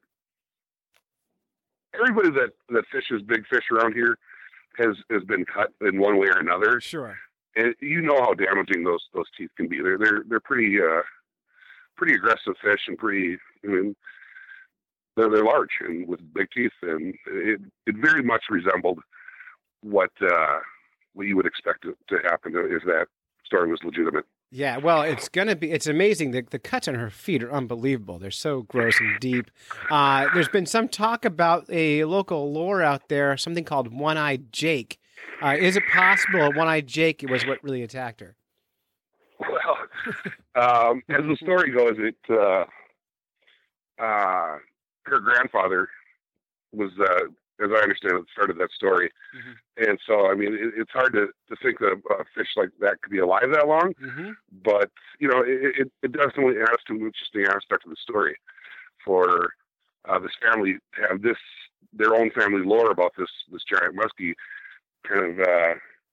everybody that, that fishes big fish around here has, has been cut in one way or another. Sure. And you know how damaging those, those teeth can be. They're, they're, they're pretty, uh, pretty aggressive fish and pretty, I mean, they're, they're large and with big teeth, and it, it very much resembled what, uh, what you would expect to, to happen if that story was legitimate. Yeah, well, it's gonna be. It's amazing. The the cuts on her feet are unbelievable. They're so gross and deep. Uh, there's been some talk about a local lore out there, something called One-Eyed Jake. Uh, is it possible One-Eyed Jake was what really attacked her? Well, um, as the story goes, it uh, uh, her grandfather was, uh, as I understand it, started that story. Mm-hmm. And so, I mean, it, it's hard to, to think that a fish like that could be alive that long. Mm-hmm. But, you know, it, it, it definitely adds to an interesting aspect of the story for uh, this family to have this, their own family lore about this, this giant muskie kind of uh,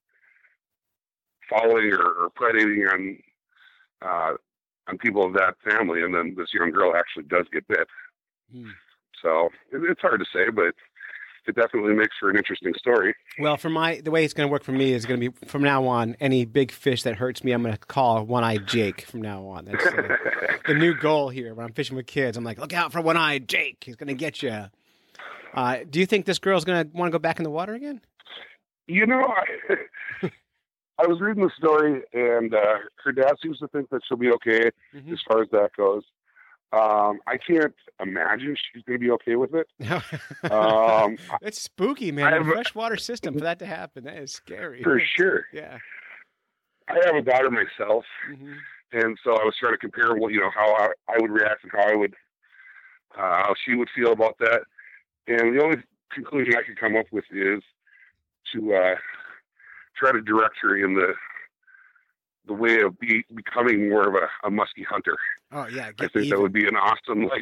following or, or predating on, uh, on people of that family. And then this young girl actually does get bit. Mm. So it, it's hard to say, but it definitely makes for an interesting story. Well, for my the way it's going to work for me is going to be from now on. Any big fish that hurts me, I'm going to call One-Eyed Jake from now on. That's uh, the new goal here. When I'm fishing with kids, I'm like, look out for One-Eyed Jake. He's going to get you. Uh, do you think this girl's going to want to go back in the water again? You know, I, I was reading the story, and uh, her dad seems to think that she'll be okay Mm-hmm. as far as that goes. Um, I can't imagine she's going to be okay with it. Um, It's spooky, man. I In a have- freshwater system for that to happen, that is scary. for sure. Yeah. I have a daughter myself, Mm-hmm. and so I was trying to compare what you know how I, I would react and how I would uh, how she would feel about that. And the only conclusion I could come up with is to uh, try to direct her in the the way of be, becoming more of a, a muskie hunter. Oh yeah. I Get think even. that would be an awesome like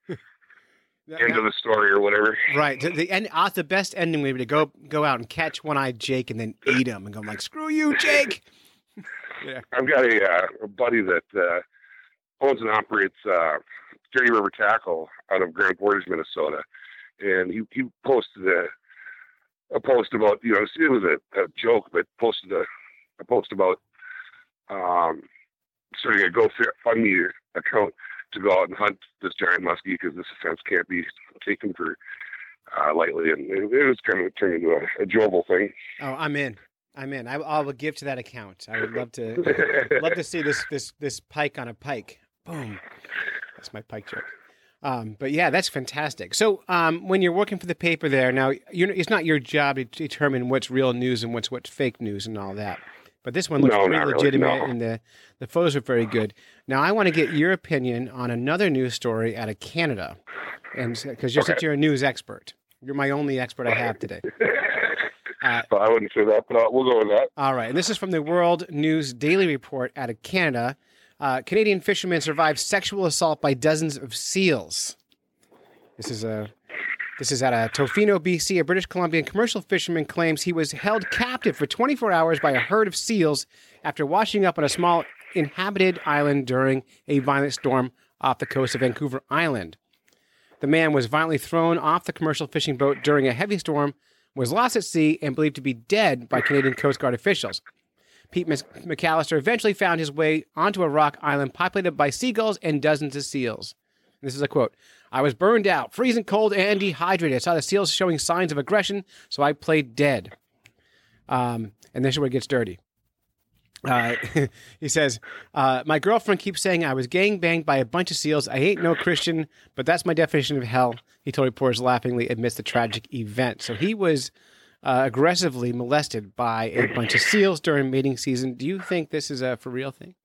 Yeah, end yeah. of the story or whatever. Right. The, the end. Uh, the best ending would be to go go out and catch One-Eyed Jake and then eat him and go like, "Screw you, Jake." Yeah. I've got a, uh, a buddy that uh, owns and operates uh, Dirty River Tackle out of Grand Portage, Minnesota, and he he posted a a post about you know it was a, a joke, but posted a, a post about um, starting a GoFundMe account to go out and hunt this giant muskie because this offense can't be taken for uh, lightly, and it, it was kind of turned into a, a jovial thing. Oh, I'm in. I'm in. I, I will give to that account. I would love to love to see this this this pike on a pike. Boom. That's my pike joke. Um, but yeah, that's fantastic. So um, when you're working for the paper there, now you're, it's not your job to determine what's real news and what's what's fake news and all that. But this one looks No, pretty not really, legitimate, no. and the, the photos are very good. Now, I want to get your opinion on another news story out of Canada, and because you're Okay. such you're a news expert. You're my only expert I have today. Uh, Well, I wouldn't say that, but uh, we'll go with that. all right. And this is from the World News Daily Report out of Canada. Uh, Canadian fishermen survived sexual assault by dozens of seals. This is a this is at a Tofino, B C. A British Columbian commercial fisherman claims he was held captive for twenty-four hours by a herd of seals after washing up on a small inhabited island during a violent storm off the coast of Vancouver Island. The man was violently thrown off the commercial fishing boat during a heavy storm, was lost at sea, and believed to be dead by Canadian Coast Guard officials. Pete McAllister eventually found his way onto a rock island populated by seagulls and dozens of seals. This is a quote. I was burned out, freezing cold and dehydrated. I saw the seals showing signs of aggression, so I played dead. Um, and this is where it gets dirty. Uh, he says, uh, my girlfriend keeps saying I was gang banged by a bunch of seals. I ain't no Christian, but that's my definition of hell, he told reporters laughingly amidst the tragic event. So he was uh, aggressively molested by a bunch of seals during mating season. Do you think this is a for real thing?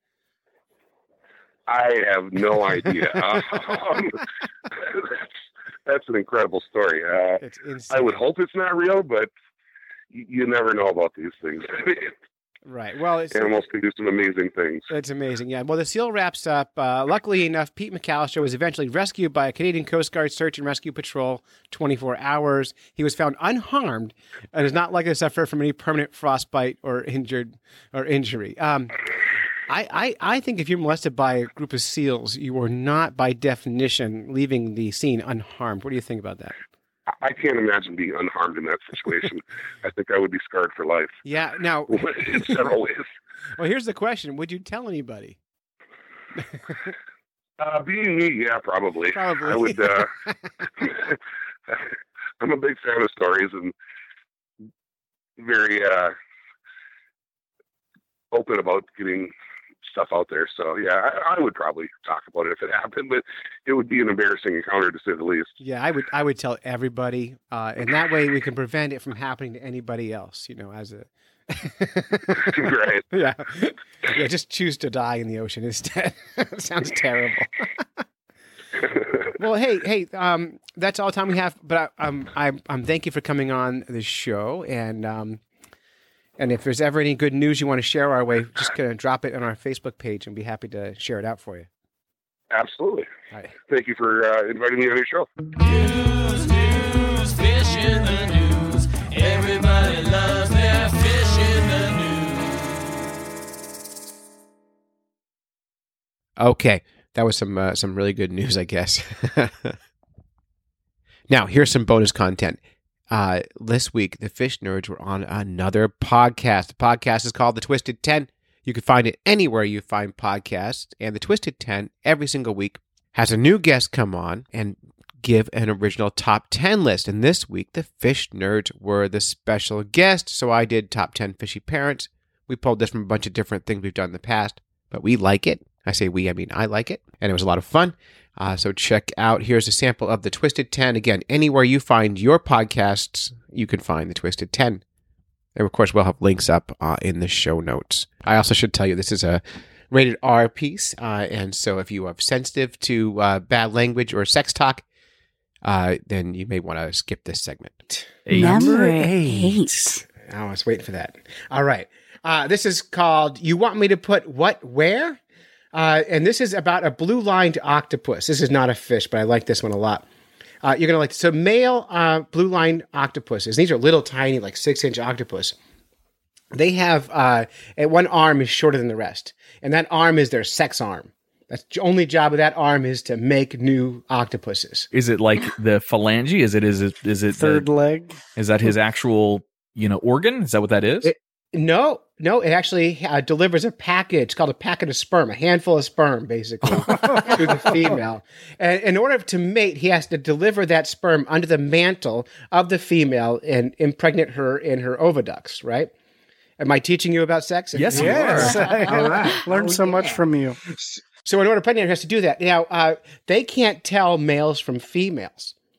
I have no idea. um, that's, that's an incredible story. Uh, It's insane. I would hope it's not real, but you, you never know about these things. Right. Well, it's Animals can do some amazing things. It's amazing, yeah. Well, the seal wraps up. Uh, luckily enough, Pete McAllister was eventually rescued by a Canadian Coast Guard Search and Rescue Patrol, twenty-four hours. He was found unharmed and is not likely to suffer from any permanent frostbite or injured or injury. Um, I, I, I think if you're molested by a group of seals, you are not, by definition, leaving the scene unharmed. What do you think about that? I can't imagine being unharmed in that situation. I think I would be scarred for life Yeah. Now, in several ways. well, here's the question: would you tell anybody? Uh, being me, yeah, probably. Probably. I would. Uh, I'm a big fan of stories and very uh, open about getting stuff out there. So yeah, I, I would probably talk about it if it happened, but it would be an embarrassing encounter to say the least. Yeah, I would. I would tell everybody, uh, and that way we can prevent it from happening to anybody else. You know, as a Right. yeah, yeah. Just choose to die in the ocean instead. Sounds terrible. Well, hey, hey, um, that's all the time we have. But I, um, I, um, thank you for coming on the show, and um, and if there's ever any good news you want to share our way, just gonna drop it on our Facebook page, and be happy to share it out for you. Absolutely. All right. Thank you for uh, inviting me on your show. News, news, fish in the news. Everybody loves their fish in the news. Okay, that was some uh, some really good news, I guess. Now, here's some bonus content. Uh, this week, the Fish Nerds were on another podcast. The podcast is called The Twisted Ten. You can find it anywhere you find podcasts. And The Twisted Ten, every single week, has a new guest come on and give an original top ten list. And this week, the Fish Nerds were the special guest. So I did top ten fishy parents. We pulled this from a bunch of different things we've done in the past, but we like it. I say we, I mean I like it. And it was a lot of fun. Uh, so check out, here's a sample of the Twisted ten. Again, anywhere you find your podcasts, you can find the Twisted ten. And of course, we'll have links up uh, in the show notes. I also should tell you this is a rated R piece. Uh, and so if you are sensitive to uh, bad language or sex talk, uh, then you may want to skip this segment. Number eight. Oh, I was waiting for that. All right. Uh, this is called You Want Me to Put What Where? Uh, and this is about a blue-lined octopus. This is not a fish, but I like this one a lot. Uh, you're going to like So male uh, blue-lined octopuses, these are little tiny, like six-inch octopus. They have, uh, and one arm is shorter than the rest. And that arm is their sex arm. That's the only job of that arm is to make new octopuses. Is it like the phalange? Is it is it is it Third the, leg. is that his actual, you know, organ? Is that what that is? It- No, no, it actually uh, delivers a package. It's called a packet of sperm, a handful of sperm, basically, to the female. And in order to mate, he has to deliver that sperm under the mantle of the female and impregnate her in her oviducts, right? Am I teaching you about sex? Yes, you Yes, are. I All right. learned Oh, so much yeah. from you. So in order to pregnate, her, has to do that. Now, uh, they can't tell males from females.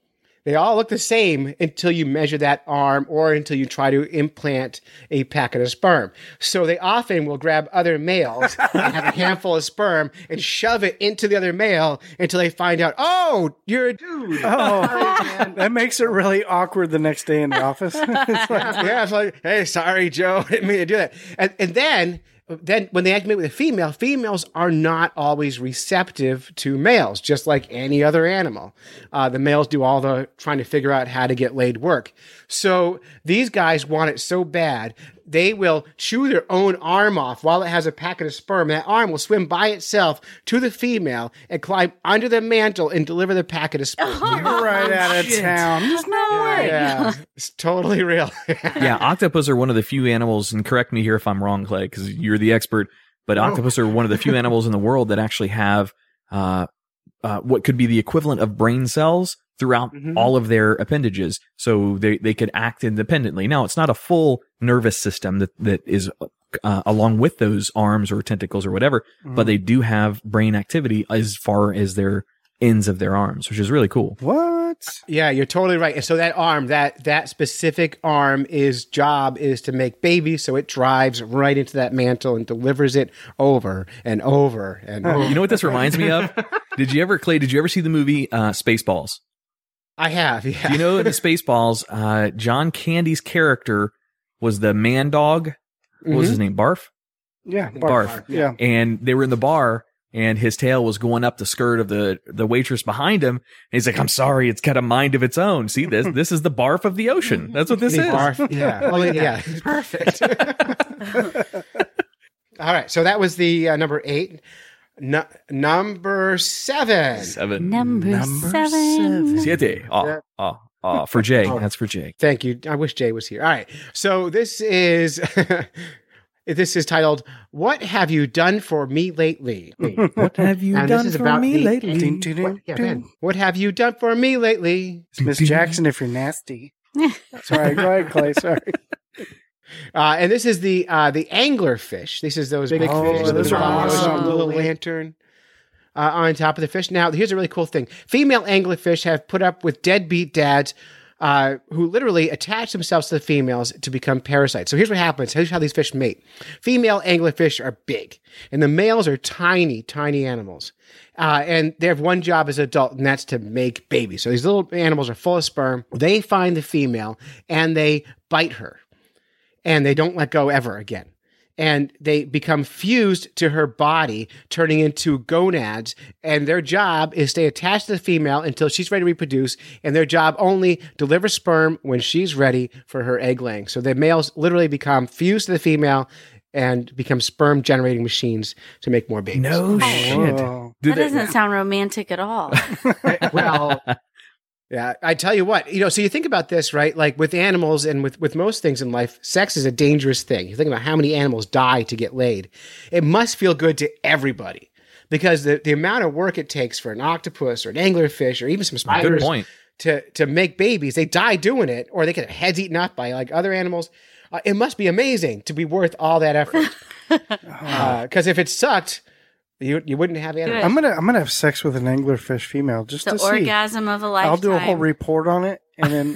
They all look the same until you measure that arm or until you try to implant a packet of sperm. So they often will grab other males and have a handful of sperm and shove it into the other male until they find out, oh, you're a dude. Oh, that makes it really awkward the next day in the office. It's like, Yeah, it's like, hey, sorry, Joe, didn't mean to do that. And, and then, then when they activate with a female, females are not always receptive to males, just like any other animal. Uh, the males do all the trying to figure out how to get laid work. So these guys want it so bad, they will chew their own arm off while it has a packet of sperm. That arm will swim by itself to the female and climb under the mantle and deliver the packet of sperm. you're right out of town. There's no way. Yeah, it's totally real. Yeah, octopus are one of the few animals, and correct me here if I'm wrong, Clay, because you're the expert, but octopus are one of the few animals in the world that actually have uh, uh, what could be the equivalent of brain cells throughout Mhm. all of their appendages. So they, they could act independently. Now, it's not a full nervous system that, that is uh, along with those arms or tentacles or whatever, but they do have brain activity as far as their ends of their arms, which is really cool. What? Yeah, you're totally right. And so that arm, that that specific arm, is job is to make babies. So it drives right into that mantle and delivers it over and over and over. You know what this reminds me of? Did you ever, Clay, did you ever see the movie uh, Spaceballs? I have, yeah. Do you know in the Spaceballs, uh, John Candy's character was the man dog? What was his name? Barf? Yeah, Barf. barf. Yeah. And they were in the bar, and his tail was going up the skirt of the, the waitress behind him. And he's like, I'm sorry, it's got a mind of its own. See, this this is the barf of the ocean. That's what this The is. barf- yeah. Well, yeah. Perfect. All right. So that was the uh, number eight. Nu- number seven. Seven. Number, seven. Siete. Oh, oh, oh, for Jay. That's for Jay. Thank you. I wish Jay was here. All right. So this is this is titled "What Have You Done for Me Lately?" What have you And this done is for about me the- lately? Ding, ding, ding, What, yeah, ding. Ben. What have you done for me lately? It's Miss Jackson if you're nasty. Sorry, go ahead, Clay. Sorry. Uh, and this is the uh, the angler fish. This is those big Oh, fish, those the are awesome. little lantern uh, on top of the fish. Now, here's a really cool thing: female anglerfish have put up with deadbeat dads uh, who literally attach themselves to the females to become parasites. So here's what happens: here's how these fish mate. Female anglerfish are big, and the males are tiny, tiny animals. Uh, and they have one job as an adult, and that's to make babies. So these little animals are full of sperm. They find the female, and they bite her. And they don't let go ever again. And they become fused to her body, turning into gonads. And their job is stay attached to the female until she's ready to reproduce. And their job only deliver sperm when she's ready for her egg laying. So the males literally become fused to the female and become sperm generating machines to make more babies. No shit. Whoa. Do That they- doesn't sound romantic at all. Well, yeah, I tell you what, you know, so you think about this, right? Like with animals and with, with most things in life, sex is a dangerous thing. You think about how many animals die to get laid. It must feel good to everybody because the, the amount of work it takes for an octopus or an anglerfish or even some Good spiders point. to, to make babies, they die doing it or they get their heads eaten up by like other animals. Uh, it must be amazing to be worth all that effort. Because if it sucked, you you wouldn't have animals. I'm gonna I'm gonna have sex with an anglerfish female just The to see. orgasm of a lifetime. I'll do a whole report on it, and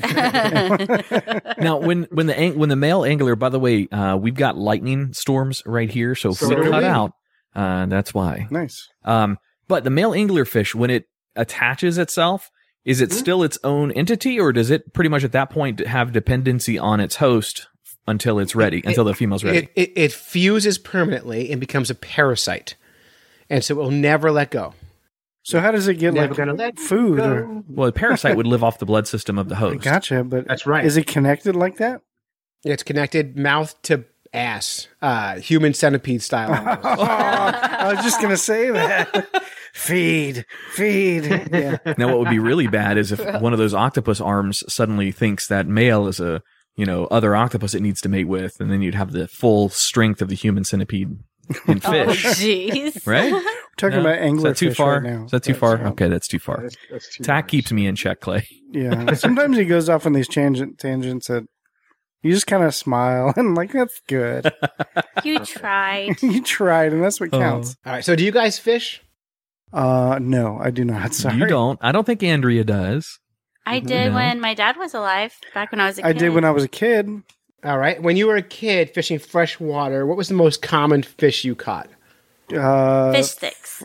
then Now, when when the ang- when the male angler, by the way, uh, we've got lightning storms right here, so if So we do cut we. out, uh, that's why. nice. Um, but the male anglerfish, when it attaches itself, is it still its own entity, or does it pretty much at that point have dependency on its host until it's ready, until the female's ready? It, it, it fuses permanently and becomes a parasite. And so it will never let go. So how does it get Never like gonna let food? Or, go. Well, a parasite would live off the blood system of the I host. gotcha, but That's right. is it connected like that? It's connected mouth to ass, uh, human centipede style. Oh, I was just gonna say that. Feed, feed. Yeah. Now, what would be really bad is if one of those octopus arms suddenly thinks that male is a, you know, other octopus it needs to mate with, and then you'd have the full strength of the human centipede in Oh, fish, jeez. right? We're talking No? about Is that too anglerfish far? right now. Is that too That's, far? um, Okay, that's too far. That's- that's too Tack much. keeps me in check, Clay. Yeah. Sometimes he goes off on these tangent tangents that you just kind of smile and like that's good. You tried. You tried, and that's what Oh. counts. All right. So do you guys fish? Uh, no, I do not. Sorry. You don't. I don't think Andrea does. I did No. when my dad was alive, back when I was a kid. I did when I was a kid. All right. When you were a kid fishing freshwater, what was the most common fish you caught? Uh, Fish sticks.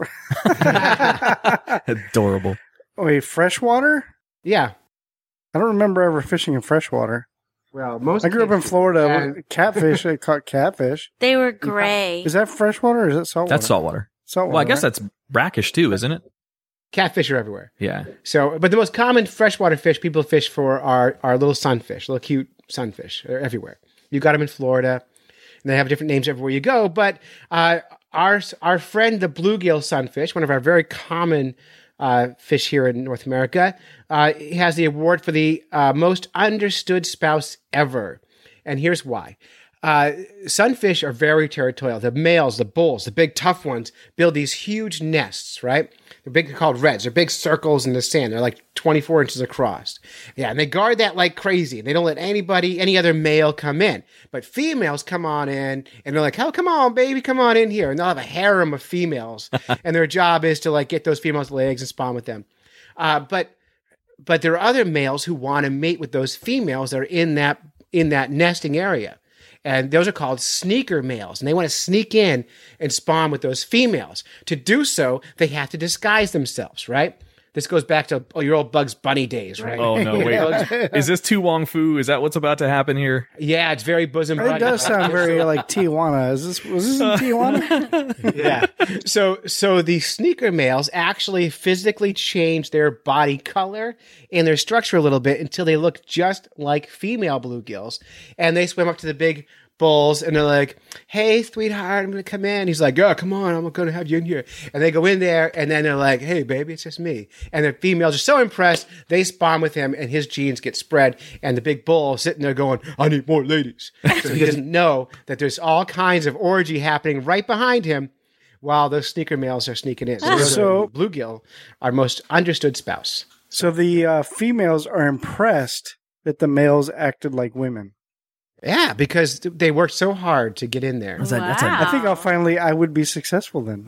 Adorable. Wait, freshwater? Yeah. I don't remember ever fishing in freshwater. Well, most I grew up in kids- Florida. and- Catfish, I caught catfish. They were gray. Is that freshwater or is that saltwater? That's saltwater. Saltwater. Well, I guess right? that's brackish too, isn't it? Catfish are everywhere. Yeah. So, but the most common freshwater fish people fish for are, are little sunfish, little cute sunfish. They're everywhere. You got them in Florida, and they have different names everywhere you go. But uh, our our friend, the bluegill sunfish, one of our very common uh, fish here in North America, uh, he has the award for the uh, most understood spouse ever. And here's why. Uh, sunfish are very territorial. The males, the bulls, the big tough ones, build these huge nests, right? They're big, they're called reds. They're big circles in the sand. They're like twenty-four inches across. Yeah, and they guard that like crazy. They don't let anybody, any other male come in. But females come on in, and they're like, oh, come on, baby, come on in here. And they'll have a harem of females. And their job is to like get those females' legs and spawn with them. Uh, but but there are other males who want to mate with those females that are in that in that nesting area. And those are called sneaker males. And they want to sneak in and spawn with those females. To do so, they have to disguise themselves, right? This goes back to oh, your old Bugs Bunny days, right? Oh no! Wait, is this Tu Wong Fu? Is that what's about to happen here? Yeah, it's very bosom It buddy. does sound very like Tijuana. Is this was this in Tijuana? Yeah. So so the sneaker males actually physically change their body color and their structure a little bit until they look just like female bluegills. And they swim up to the big bulls and they're like, hey, sweetheart, I'm going to come in. He's like, oh, come on, I'm going to have you in here. And they go in there and then they're like, hey, baby, it's just me. And the females are so impressed, they spawn with him and his genes get spread. And the big bull is sitting there going, I need more ladies. So he doesn't know that there's all kinds of orgy happening right behind him while those sneaker males are sneaking in. So, So- bluegill, our most understood spouse. So the uh, females are impressed that the males acted like women. Yeah, because they worked so hard to get in there. That's a, that's a, Wow. I think I'll finally I would be successful then.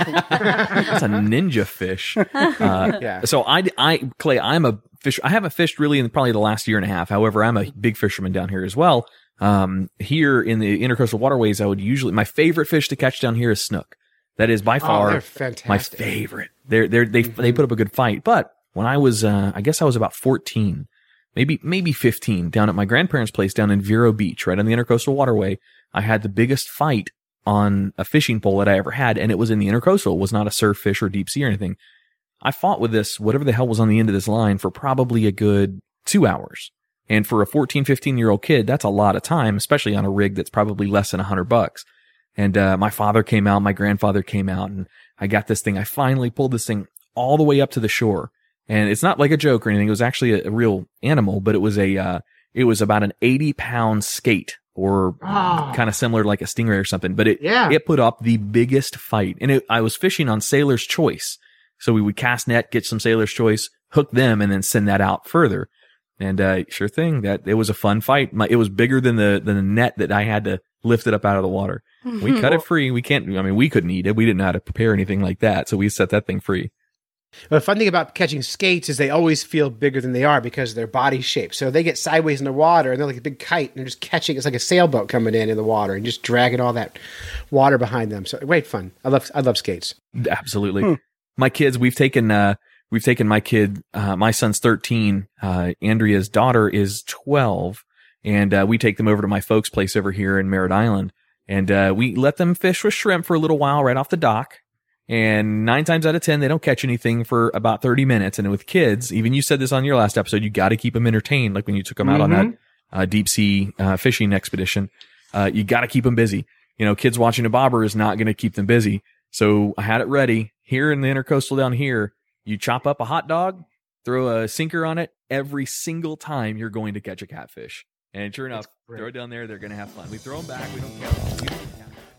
that's a ninja fish. Uh, Yeah. So I, I, Clay, I'm a fish. I haven't fished really in probably the last year and a half. However, I'm a big fisherman down here as well. Um, here in the intercoastal waterways, I would usually, my favorite fish to catch down here is snook. That is by Oh, far they're fantastic. my favorite. They're, they're, they, they put up a good fight. But when I was, uh, I guess I was about fourteen, maybe, maybe fifteen, down at my grandparents' place down in Vero Beach, right on the intercoastal waterway, I had the biggest fight on a fishing pole that I ever had. And it was in the intercoastal. It was not a surf fish or deep sea or anything. I fought with this, whatever the hell was on the end of this line, for probably a good two hours. And for a fourteen, fifteen year old kid, that's a lot of time, especially on a rig that's probably less than a hundred bucks. And, uh, my father came out, my grandfather came out, and I got this thing. I finally pulled this thing all the way up to the shore. And it's not like a joke or anything. It was actually a, a real animal, but it was a, uh, it was about an eighty pound skate, or Oh. kind of similar to like a stingray or something. But it, Yeah. it put up the biggest fight. And it, I was fishing on Sailor's Choice. So we would cast net, get some Sailor's Choice, hook them, and then send that out further. And, uh, sure thing, that it was a fun fight. My, it was bigger than the, than the net that I had to lift it up out of the water. We cut it free. We can't, I mean, we couldn't eat it. We didn't know how to prepare anything like that. So we set that thing free. The fun thing about catching skates is they always feel bigger than they are because of their body shape. So they get sideways in the water and they're like a big kite and they're just catching. It's like a sailboat coming in in the water and just dragging all that water behind them. So great fun. I love I love skates. Absolutely. Hmm. My kids, we've taken, uh, we've taken my kid, uh, my son's thirteen, uh, Andrea's daughter is twelve, and, uh, we take them over to my folks' place over here in Merritt Island, and, uh, we let them fish with shrimp for a little while right off the dock. And nine times out of ten, they don't catch anything for about thirty minutes. And with kids, even you said this on your last episode, you got to keep them entertained. Like when you took them out on that, uh, deep sea, uh, fishing expedition, uh, you got to keep them busy. You know, kids watching a bobber is not going to keep them busy. So I had it ready here in the intercoastal down here. You chop up a hot dog, throw a sinker on it. Every single time you're going to catch a catfish. And sure enough, throw it down there. They're going to have fun. We throw them back. We don't count. We don't count.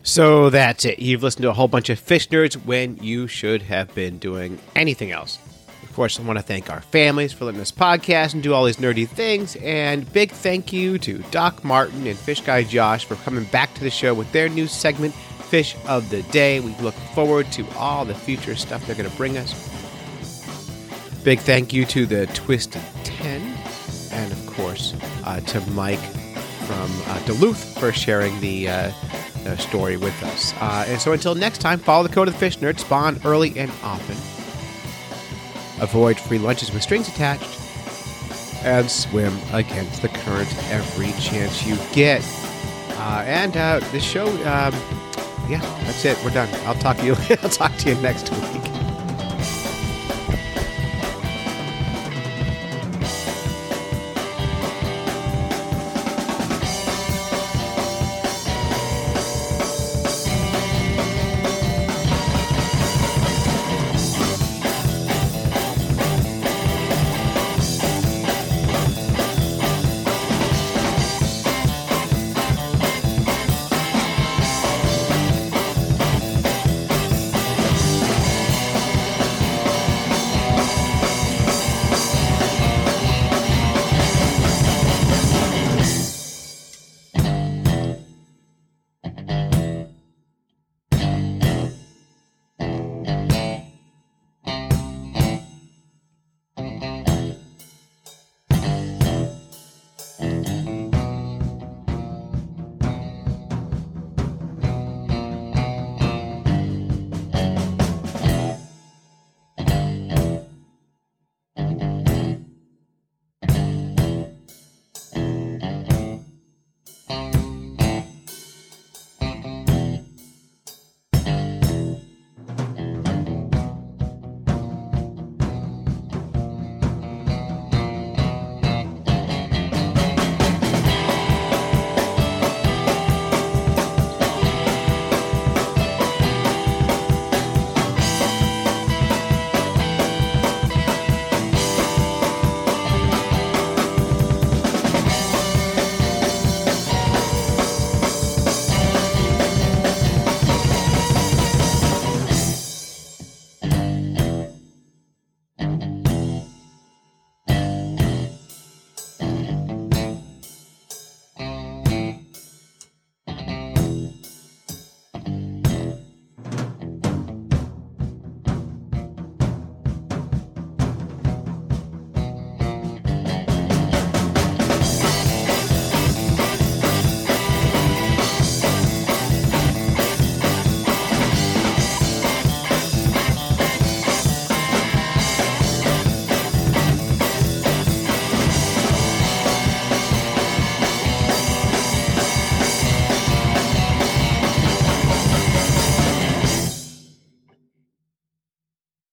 So that's it. You've listened to a whole bunch of fish nerds when you should have been doing anything else. Of course, I want to thank our families for letting us podcast and do all these nerdy things. And big thank you to Doc Martin and Fish Guy Josh for coming back to the show with their new segment, Fish of the Day. We look forward to all the future stuff they're going to bring us. Big thank you to the Twisted Ten uh, to Mike from uh, Duluth for sharing the, uh, the story with us. Uh, and so until next time, follow the code of the Fish Nerd, spawn early and often, avoid free lunches with strings attached, and swim against the current every chance you get. Uh, and uh, this show, um, yeah, that's it. We're done. I'll talk to you. I'll talk to you next week.